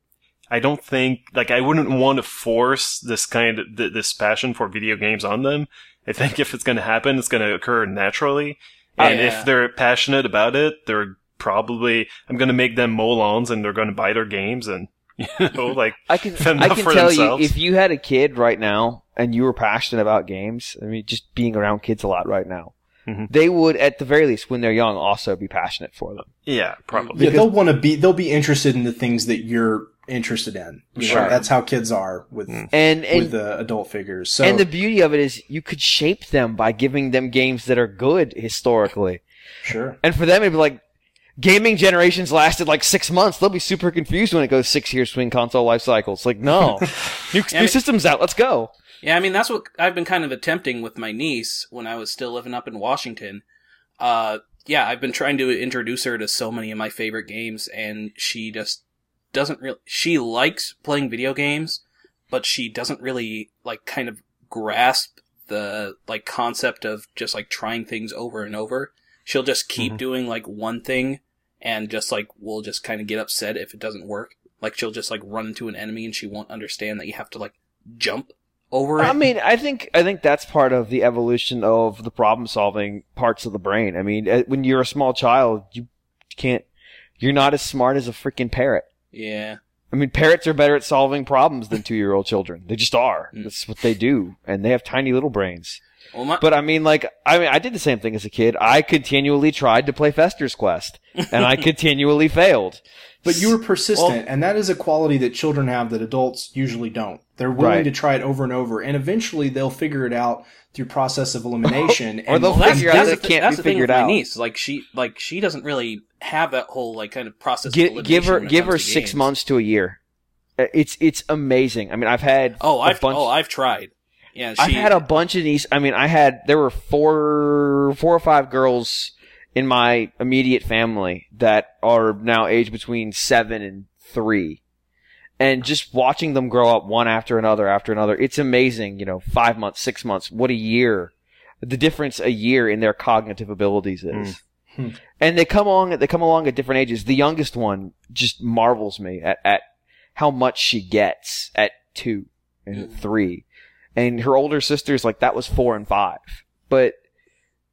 I don't think, like, I wouldn't want to force this kind of, th- this passion for video games on them. I think if it's going to happen, it's going to occur naturally. And oh, yeah. if they're passionate about it, they're probably, I'm going to make them mow lawns and they're going to buy their games and, you know, like, I can, I can tell themselves. You, if you had a kid right now and you were passionate about games, I mean, just being around kids a lot right now, mm-hmm. they would, at the very least, when they're young, also be passionate for them. Yeah, probably. Yeah, they'll want to be, they'll be interested in the things that you're interested in. You sure. know, that's how kids are with and, and with the adult figures. So, and the beauty of it is you could shape them by giving them games that are good historically. Sure. And for them, it'd be like gaming generations lasted like six months. They'll be super confused when it goes six years between console life cycles. Like, no, new, yeah, new systems out. Let's go. Yeah, I mean that's what I've been kind of attempting with my niece when I was still living up in Washington. Uh, yeah, I've been trying to introduce her to so many of my favorite games, and she just doesn't really, she likes playing video games, but she doesn't really, like, kind of grasp the, like, concept of just, like, trying things over and over. She'll just keep mm-hmm. doing, like, one thing, and just, like, will just kind of get upset if it doesn't work. Like, she'll just, like, run into an enemy and she won't understand that you have to, like, jump over it. I mean, I think, I think that's part of the evolution of the problem-solving parts of the brain. I mean, when you're a small child, you can't, you're not as smart as a freaking parrot. Yeah. I mean, parrots are better at solving problems than two-year-old children. They just are. Mm. That's what they do. And they have tiny little brains. Well, my- but I mean, like, I mean, I did the same thing as a kid. I continually tried to play Fester's Quest. And I continually failed. But you were persistent, well, and that is a quality that children have that adults usually don't. They're willing right. to try it over and over, and eventually they'll figure it out through process of elimination. or they'll and figure out that it can't that's be the thing figured with out. My niece, like she, like she doesn't really have that whole like kind of process. Give, of elimination give her, when it give comes her to six games. months to a year. It's it's amazing. I mean, I've had oh, a I've bunch, oh, I've tried. Yeah, she, I've had a bunch of these. I mean, I had there were four four or five girls in my immediate family that are now aged between seven and three. And just watching them grow up one after another after another, it's amazing, you know, five months, six months, what a year, the difference a year in their cognitive abilities is. Mm. And they come along, they come along at different ages. The youngest one just marvels me at, at how much she gets at two and mm. three. And her older sister's like, that was four and five. But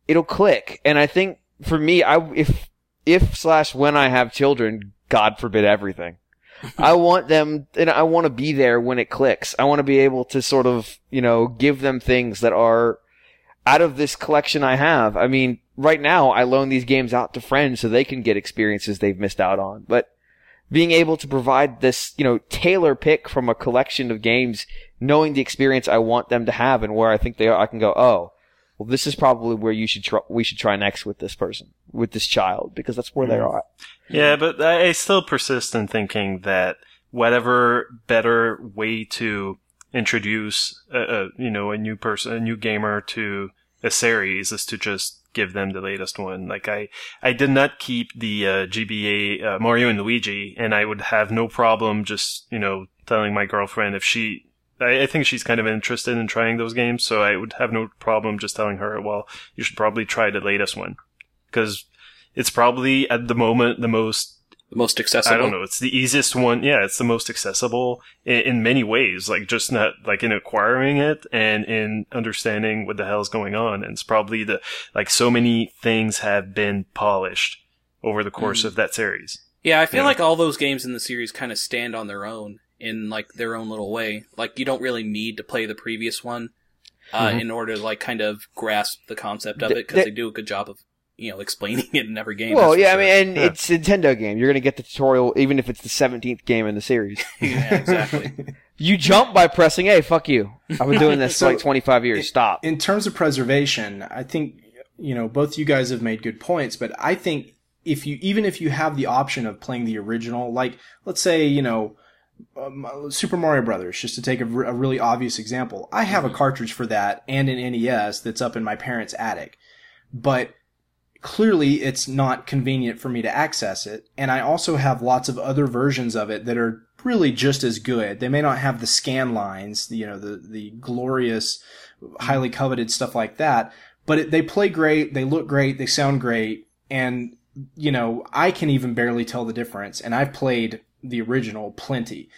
it'll click. And I think for me, I if if slash when I have children, God forbid everything, I want them, and I want to be there when it clicks. I want to be able to sort of, you know, give them things that are out of this collection I have. I mean, right now I loan these games out to friends so they can get experiences they've missed out on. But being able to provide this, you know, tailor pick from a collection of games, knowing the experience I want them to have and where I think they are, I can go, oh, well, this is probably where you should try, we should try next with this person, with this child, because that's where they are. Yeah, but I still persist in thinking that whatever better way to introduce a, a you know a new person, a new gamer to a series is to just give them the latest one. Like I, I did not keep the uh, G B A uh, Mario and Luigi, and I would have no problem just you know telling my girlfriend if she. I, I think she's kind of interested in trying those games, so I would have no problem just telling her, well, you should probably try the latest one. Because it's probably, at the moment, the most... The most accessible? I don't know, it's the easiest one. Yeah, it's the most accessible in, in many ways. Like, just not, like, in acquiring it and in understanding what the hell is going on. And it's probably the, like, so many things have been polished over the course mm. of that series. Yeah, I feel yeah. like all those games in the series kind of stand on their own. In like their own little way. Like you don't really need to play the previous one uh, mm-hmm. in order to like kind of grasp the concept of it because they do a good job of you know explaining it in every game. Well, yeah, sure. I mean, and yeah. it's a Nintendo game. You're gonna get the tutorial even if it's the seventeenth game in the series. Yeah, exactly. You jump by pressing A. Fuck you. I've been doing this so, for like twenty-five years. in, Stop. In terms of preservation, I think you know both you guys have made good points, but I think if you even if you have the option of playing the original, like let's say you know. Um, Super Mario Brothers, just to take a, a really obvious example. I have a cartridge for that and an N E S that's up in my parents' attic. But clearly it's not convenient for me to access it. And I also have lots of other versions of it that are really just as good. They may not have the scan lines, you know, the, the glorious, highly coveted stuff like that. But it, they play great, they look great, they sound great. And, you know, I can even barely tell the difference. And I've played the original plenty.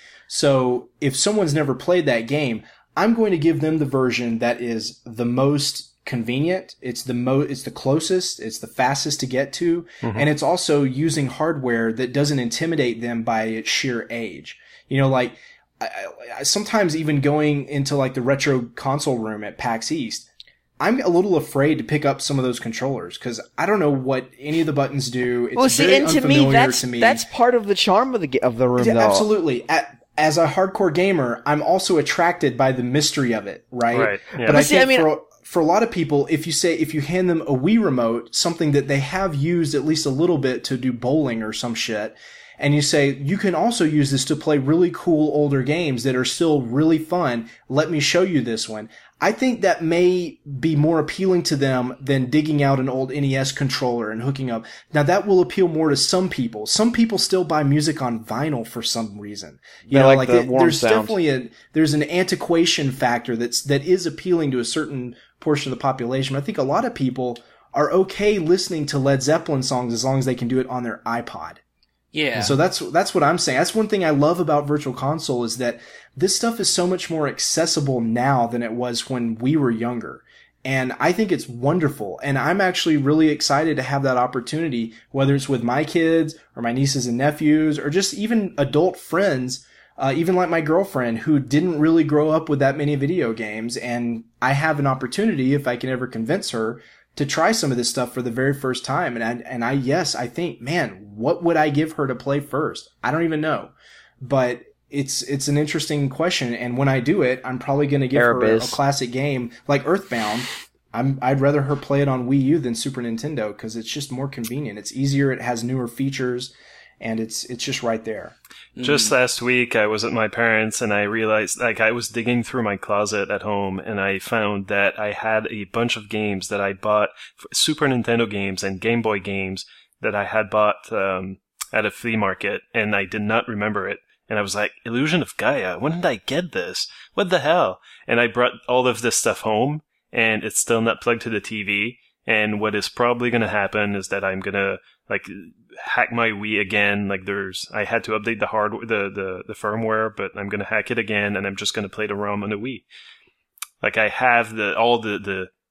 So if someone's never played that game, I'm going to give them the version that is the most convenient. It's the mo it's the closest, it's the fastest to get to, mm-hmm. and it's also using hardware that doesn't intimidate them by its sheer age. You know, like I, I, sometimes even going into like the retro console room at PAX East, I'm a little afraid to pick up some of those controllers because I don't know what any of the buttons do. It's well, see, very and to unfamiliar me, that's to me. that's part of the charm of the of the room, Yeah, though. absolutely. At, as a hardcore gamer, I'm also attracted by the mystery of it, right? Right. Yeah. But But I see, think I mean- for for a lot of people, if you say if you hand them a Wii remote, something that they have used at least a little bit to do bowling or some shit, and you say you can also use this to play really cool older games that are still really fun. Let me show you this one. I think that may be more appealing to them than digging out an old N E S controller and hooking up. Now that will appeal more to some people. Some people still buy music on vinyl for some reason. You They know, like like the it- warm there's sound. definitely a, there's an antiquation factor that's, that is appealing to a certain portion of the population. I think a lot of people are okay listening to Led Zeppelin songs as long as they can do it on their iPod. Yeah. So that's that's what I'm saying. That's one thing I love about Virtual Console is that this stuff is so much more accessible now than it was when we were younger. And I think it's wonderful. And I'm actually really excited to have that opportunity, whether it's with my kids or my nieces and nephews or just even adult friends, uh, even like my girlfriend who didn't really grow up with that many video games. And I have an opportunity, if I can ever convince her, to try some of this stuff for the very first time. And I, and I, yes, I think, man, what would I give her to play first? I don't even know, but it's, it's an interesting question. And when I do it, I'm probably going to give her a, a classic game like Earthbound. I'm, I'd rather her play it on Wii U than Super Nintendo because it's just more convenient. It's easier. It has newer features and it's, it's just right there. Just last week, I was at my parents' and I realized, like, I was digging through my closet at home and I found that I had a bunch of games that I bought, Super Nintendo games and Game Boy games that I had bought um, at a flea market, and I did not remember it. And I was like, Illusion of Gaia, when did I get this? What the hell? And I brought all of this stuff home, and it's still not plugged to the T V. And what is probably going to happen is that I'm going to, like, hack my Wii again. Like, there's, I had to update the hardware, the, the, the firmware, but I'm going to hack it again, and I'm just going to play the ROM on the Wii. Like, I have the, all the, the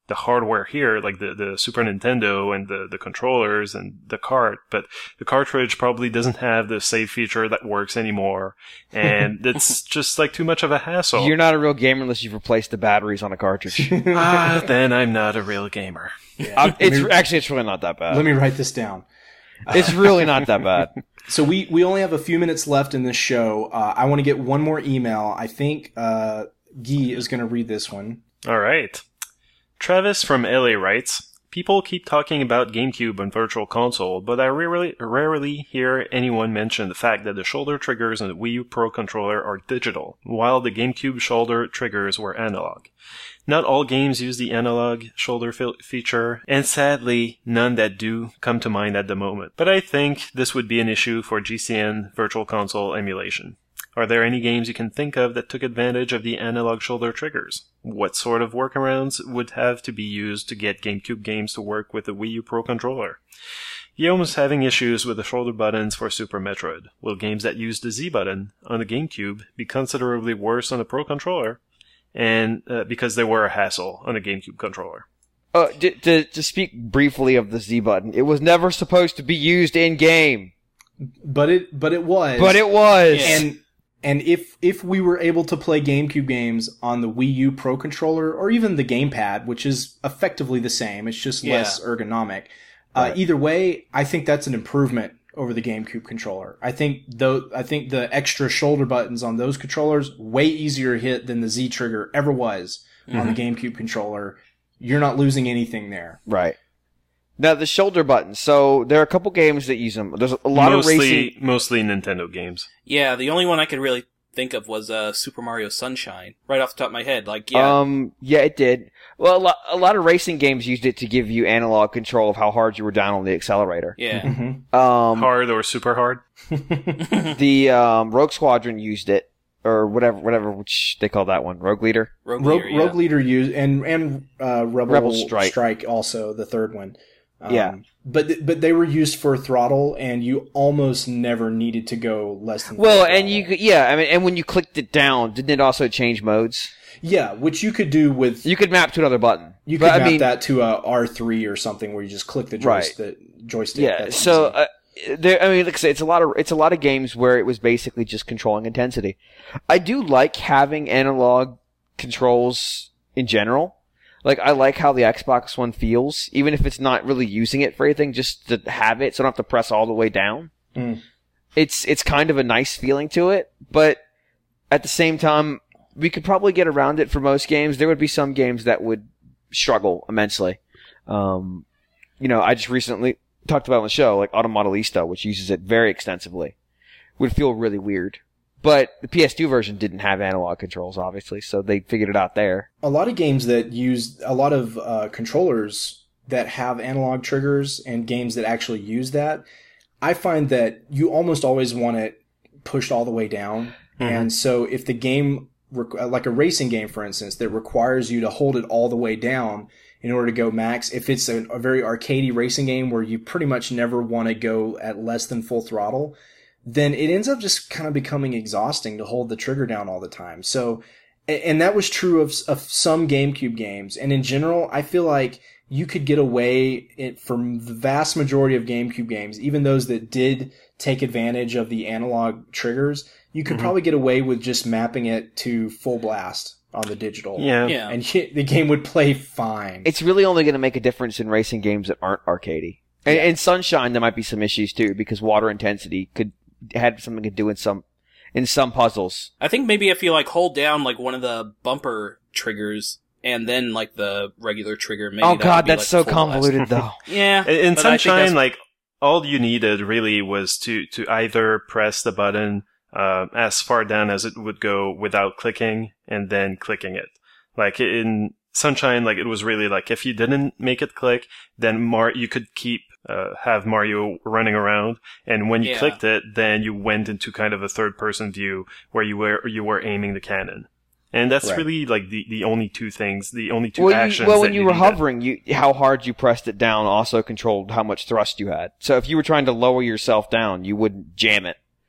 the hardware here, like the, the Super Nintendo and the, the controllers and the cart, but the cartridge probably doesn't have the save feature that works anymore, and it's just like too much of a hassle. You're not a real gamer unless you've replaced the batteries on a cartridge. Ah, then I'm not a real gamer. Um, it's actually it's really not that bad. Let me write this down. It's really not that bad. So we, we only have a few minutes left in this show. Uh, I want to get one more email. I think uh, Guy is going to read this one. All right. Travis from L A writes, people keep talking about GameCube and Virtual Console, but I rarely, rarely hear anyone mention the fact that the shoulder triggers on the Wii U Pro controller are digital, while the GameCube shoulder triggers were analog. Not all games use the analog shoulder fe- feature, and sadly, none that do come to mind at the moment. But I think this would be an issue for G C N Virtual Console emulation. Are there any games you can think of that took advantage of the analog shoulder triggers? What sort of workarounds would have to be used to get GameCube games to work with the Wii U Pro controller? Guillaume is having issues with the shoulder buttons for Super Metroid. Will games that use the Z button on the GameCube be considerably worse on the Pro controller? And uh, because they were a hassle on a GameCube controller. Uh, to, to, to speak briefly of the Z button, it was never supposed to be used in game, But it but it was. but it was. And and if if we were able to play GameCube games on the Wii U Pro controller or even the gamepad, which is effectively the same, it's just Yeah. less ergonomic. Uh, Right. either way, I think that's an improvement over the GameCube controller. I think though I think the extra shoulder buttons on those controllers way easier to hit than the Z trigger ever was on the GameCube controller. You're not losing anything there. Right. Now, the shoulder button. So, there are a couple games that use them. There's a lot mostly, of racing. Mostly Nintendo games. Yeah, the only one I could really think of was uh, Super Mario Sunshine, right off the top of my head. Like, yeah, Um, yeah, it did. Well, a lot, a lot of racing games used it to give you analog control of how hard you were down on the accelerator. yeah. Mm-hmm. Um, Hard or super hard? the um, Rogue Squadron used it, or whatever, whatever which they call that one, Rogue Leader. Rogue Rogue, Leader, yeah. Rogue Leader used and and uh, Rebel, Rebel Strike. Strike also the third one. Um, Yeah. but but they were used for throttle, and you almost never needed to go less than. Well, full and you throttle. could, yeah, I mean, and when you clicked it down, didn't it also change modes? yeah, which you could do with You could map to another button. you could But, map I mean, that to a R three or something where you just click the Right. joystick. joystick Yeah, That's so easy. uh, there. I mean, like I say, it's a lot of it's a lot of games where it was basically just controlling intensity. I do like having analog controls in general. Like, I like how the Xbox One feels, even if it's not really using it for anything, just to have it, so I don't have to press all the way down. Mm. It's it's kind of a nice feeling to it, but at the same time, we could probably get around it for most games. There would be some games that would struggle immensely. Um, you know, I just recently talked about on the show, like Automodelista, which uses it very extensively, would feel really weird. But the P S two version didn't have analog controls, obviously, so they figured it out there. a lot of games that use a lot of uh, controllers that have analog triggers and games that actually use that, I find that you almost always want it pushed all the way down. Mhm. And so if the game, requ- like a racing game, for instance, that requires you to hold it all the way down in order to go max, if it's a, a very arcadey racing game where you pretty much never want to go at less than full throttle, then it ends up just kind of becoming exhausting to hold the trigger down all the time. So, and that was true of, of some GameCube games. And in general, I feel like you could get away it, from the vast majority of GameCube games, even those that did take advantage of the analog triggers, you could Mhm. probably get away with just mapping it to full blast on the digital. Yeah. Yeah. And the game would play fine. It's really only going to make a difference in racing games that aren't arcadey. And, Yeah. and Sunshine, there might be some issues too, because water intensity could had something to do in some in some puzzles. I think maybe if you like hold down like one of the bumper triggers and then like the regular trigger, maybe Oh that would god, be, that's like, so full convoluted though. blast. Yeah, In, in but I think Sunshine, that's- like, all you needed really was to, to either press the button uh, as far down as it would go without clicking, and then clicking it. Like, in Sunshine, like, it was really like, if you didn't make it click, then Mar- you could keep, uh, have Mario running around, and when you Yeah. clicked it, then you went into kind of a third-person view where you were, you were aiming the cannon. And that's Right. really, like, the, the only two things, the only two Well, actions you, well when that you were needed. hovering, you how hard you pressed it down also controlled how much thrust you had. So if you were trying to lower yourself down, you wouldn't jam it.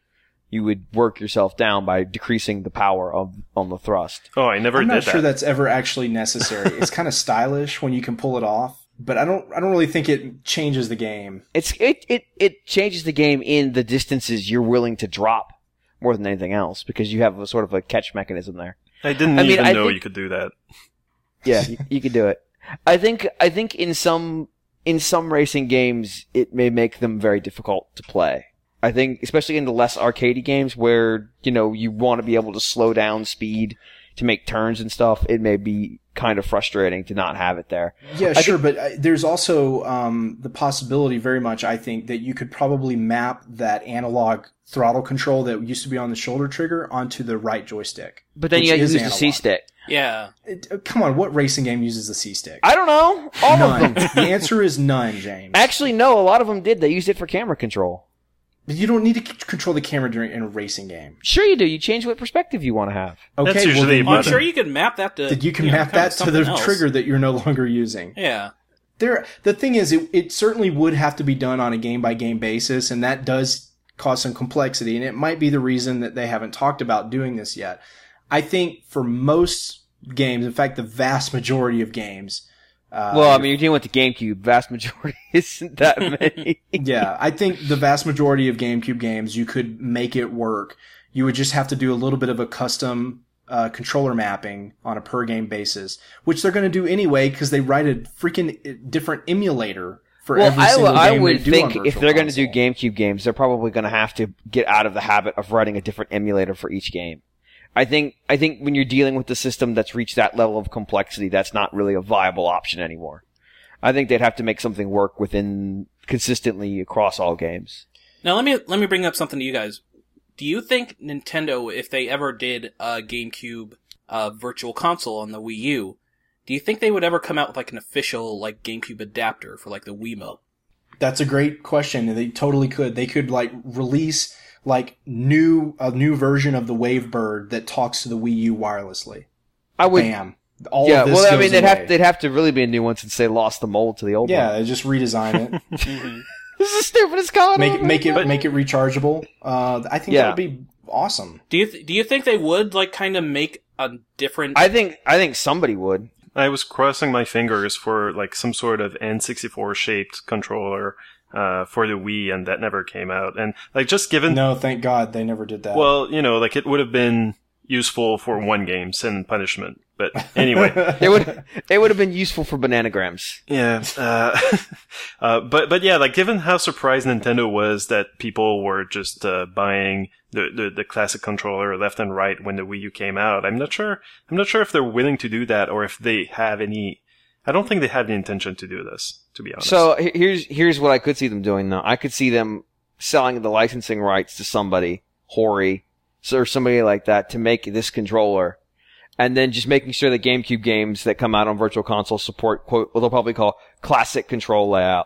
you would work yourself down by decreasing the power of on the thrust. Oh, I never I'm did not that. sure that's ever actually necessary. It's kind of stylish when you can pull it off, but I don't I don't really think it changes the game. It's it it it changes the game in the distances you're willing to drop more than anything else, because you have a sort of a catch mechanism there. I didn't I mean, even I know think- you could do that. Yeah, you, you could do it. I think I think in some in some racing games it may make them very difficult to play. I think especially in the less arcadey games where, you know, you want to be able to slow down speed to make turns and stuff, it may be kind of frustrating to not have it there. Yeah, I sure, think- but uh, there's also um, the possibility, very much, I think, that you could probably map that analog throttle control that used to be on the shoulder trigger onto the right joystick. But then which you gotta is use the analog. C-stick. Yeah. It, uh, come on, what racing game uses the C-stick? I don't know. All None. of them. The answer is none, James. Actually, no, a lot of them did. They used it for camera control. But you don't need to c- control the camera during in a racing game. Sure you do. You change what perspective you want to have. Okay, That's well, usually then a Well, I'm button. sure you can map that to. you, you can you know, map kind of that to the something else. trigger that you're no longer using. Yeah. There, the thing is, it, it certainly would have to be done on a game-by-game basis, and that does cause some complexity, and it might be the reason that they haven't talked about doing this yet. I think for most games, in fact, the vast majority of games, uh, Well, I mean, you're dealing with the GameCube. Vast majority isn't that many. yeah, I think the vast majority of GameCube games, you could make it work. You would just have to do a little bit of a custom uh, controller mapping on a per-game basis, which they're going to do anyway because they write a freaking different emulator for Well, every I, single I game would they do think on if Virtual they're going to do Console. GameCube games, they're probably going to have to get out of the habit of writing a different emulator for each game. I think I think when you're dealing with the system that's reached that level of complexity, that's not really a viable option anymore. I think they'd have to make something work within consistently across all games. Now let me let me bring up something to you guys. Do you think Nintendo, if they ever did a GameCube uh, Virtual Console on the Wii U, do you think they would ever come out with like an official like GameCube adapter for like the Wiimote? That's a great question. They totally could. They could like release like new a new version of the Wavebird that talks to the Wii U wirelessly. I would. Bam. All Yeah, of this well, I goes mean, they'd away. have they'd have to really be a new one since they lost the mold to the old Yeah, one. they just redesign it. Mm-hmm. This is the stupidest comment. make I've it ever make it heard. make it rechargeable. Uh, I think Yeah. that would be awesome. Do you th- do you think they would like kind of make a different? I think I think somebody would. I was crossing my fingers for like some sort of N sixty-four shaped controller uh, for the Wii, and that never came out. And like just given, No, thank God they never did that. well, you know, like it would have been useful for one game, Sin and Punishment. But anyway, It would it would have been useful for bananagrams. yeah. Uh, uh, but but yeah, like given how surprised Nintendo was that people were just uh, buying the, the the classic controller left and right when the Wii U came out, I'm not sure. I'm not sure if they're willing to do that or if they have any. I don't think they have the intention to do this, to be honest. So he- here's here's what I could see them doing though. I could see them selling the licensing rights to somebody, Hori, so- or somebody like that, to make this controller, and then just making sure the GameCube games that come out on Virtual Console support quote what they'll probably call classic control layout.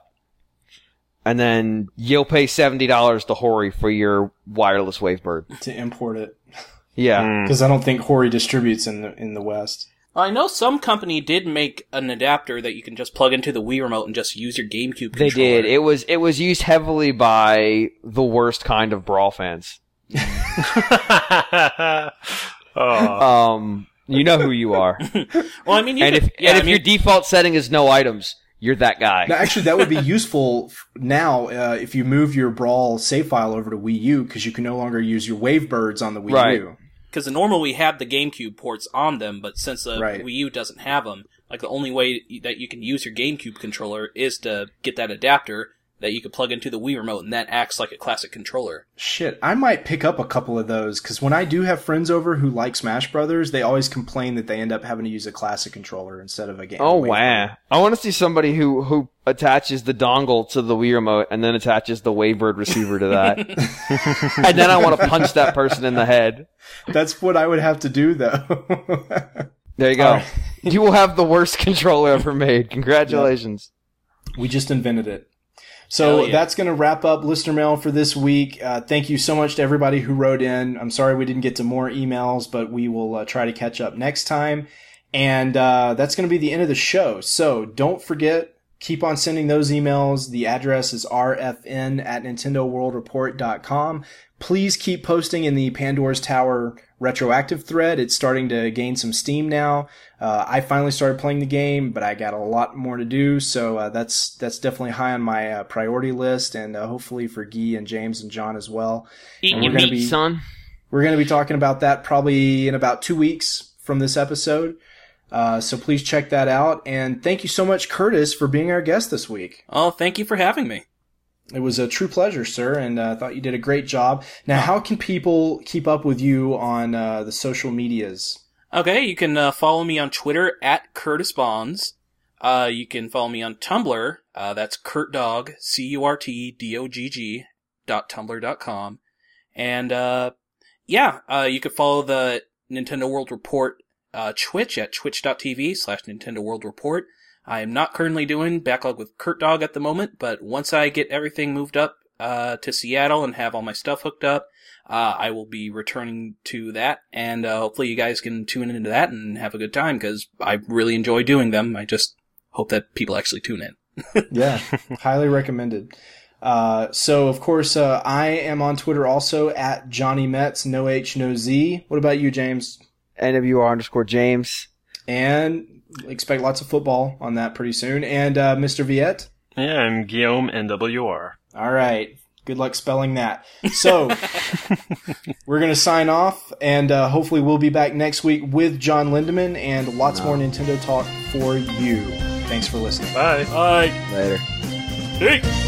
And then you'll pay seventy dollars to Hori for your wireless Wavebird. to import it Yeah. Mm. because I don't think Hori distributes in the in the West. I know some company did make an adapter that you can just plug into the Wii remote and just use your GameCube They controller. did. It was it was used heavily by the worst kind of Brawl fans. oh. Um, you know who you are. Well, I mean, you and could, if yeah, and I if mean, your default setting is no items, you're that guy. Now, actually, that would be useful f- now uh, if you move your Brawl save file over to Wii U because you can no longer use your Wavebirds on the Wii Right. U. because the normal we had the GameCube ports on them, but since the Right. Wii U doesn't have them, like the only way that you can use your GameCube controller is to get that adapter that you could plug into the Wii remote, and that acts like a classic controller. Shit, I might pick up a couple of those because when I do have friends over who like Smash Brothers, they always complain that they end up having to use a classic controller instead of a game. Oh Wavebird. wow! I want to see somebody who who attaches the dongle to the Wii remote and then attaches the Wavebird receiver to that, and then I want to punch that person in the head. That's what I would have to do, though. There you go. All right. You will have the worst controller ever made. Congratulations. We just invented it. So Hell yeah. that's going to wrap up listener mail for this week. Uh, thank you so much to everybody who wrote in. I'm sorry we didn't get to more emails, but we will uh, try to catch up next time. And uh, that's going to be the end of the show. So don't forget, keep on sending those emails. The address is r f n at nintendo world report dot com. Please keep posting in the Pandora's Tower retroactive thread. It's starting to gain some steam now. Uh, I finally started playing the game, but I got a lot more to do, so uh, that's that's definitely high on my uh, priority list, and uh, hopefully for Guy and James and John as well. Eat And your we're gonna meat, be- son. We're going to be talking about that probably in about two weeks from this episode, uh, so please check that out. And thank you so much, Curtis, for being our guest this week. Oh, thank you for having me. It was a true pleasure, sir, and I uh, thought you did a great job. Now, how can people keep up with you on uh, the social medias? Okay, you can uh, follow me on Twitter at Curtis Bonds. Uh, you can follow me on Tumblr. Uh, that's CurtDog, C U R T D O G G, dot tumblr dot com. And, uh, yeah, uh, you can follow the Nintendo World Report uh, Twitch at twitch.tv slash Nintendo World Report. I am not currently doing Backlog with CurtDog at the moment, but once I get everything moved up uh, to Seattle and have all my stuff hooked up, uh, I will be returning to that, and uh, hopefully you guys can tune into that and have a good time, because I really enjoy doing them. I just hope that people actually tune in. Yeah, highly recommended. Uh, so, of course, uh, I am on Twitter also at Johnny Metz, no H, no Z. What about you, James? N W R underscore James. And expect lots of football on that pretty soon. And uh, Mister Viette? Yeah, I'm Guillaume N W R. All right. Good luck spelling that. So, we're going to sign off, and uh, hopefully we'll be back next week with John Lindemann and lots more Nintendo talk for you. Thanks for listening. Bye. Bye. Later. Hey.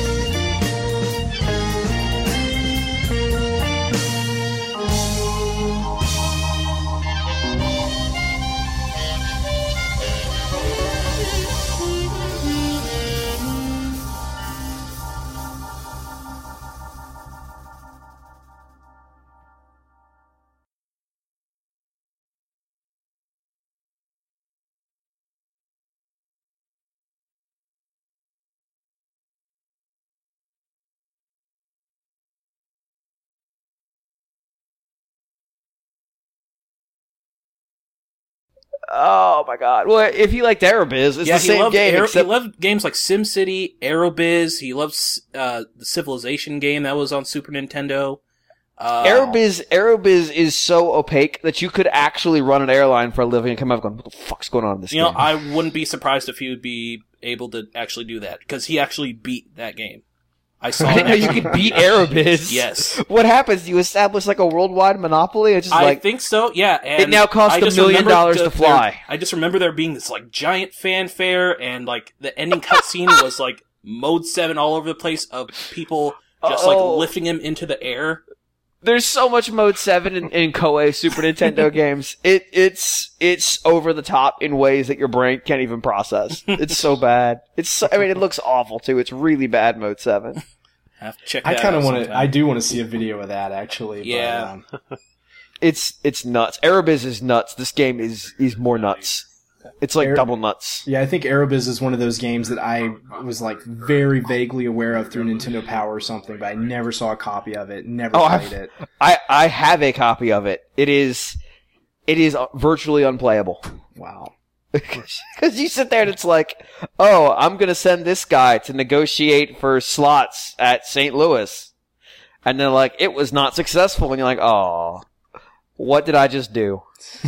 Oh my god. Well, if you liked Aerobiz, it's Yeah, the he same loved game, Aero- except he loved games like SimCity, Aerobiz. He loves uh, the Civilization game that was on Super Nintendo. Uh, Aerobiz, Aerobiz is so opaque that you could actually run an airline for a living and come out going, what the fuck's going on in this You game? know, I wouldn't be surprised if he would be able to actually do that, because he actually beat that game. I saw I didn't know that. you could beat Aerobiz. Yes. What happens? You establish like a worldwide monopoly? It's just I like, think so, yeah. And it now costs I a just million remember dollars the- to fly. there- I just remember there being this like giant fanfare, and like the ending cutscene was like Mode seven all over the place of people just like Oh. lifting him into the air. There's so much Mode seven in, in Koei Super Nintendo games. It it's it's over the top in ways that your brain can't even process. It's so bad. It's so, I mean, it looks awful too. It's really bad Mode seven. I have to check I that kind of out want to. sometime. I do want to see a video of that actually. Yeah. But, um, It's it's nuts. Aerobiz is nuts. This game is is more nuts. It's like Aer- double nuts. yeah, I think Aerobiz is one of those games that I was like very vaguely aware of through Nintendo Power or something, but I never saw a copy of it. Never Oh, played I've- it. I I have a copy of it. It is it is virtually unplayable. Wow. Because you sit there and it's like, oh, I'm going to send this guy to negotiate for slots at Saint Louis. And they're like, it was not successful. And you're like, oh, what did I just do?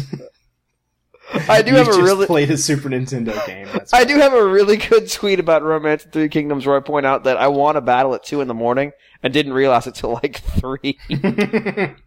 I do you have a just really, played a Super Nintendo game. That's I do have a really good tweet about Romance of Three Kingdoms where I point out that I won a battle at two in the morning and didn't realize it till like three.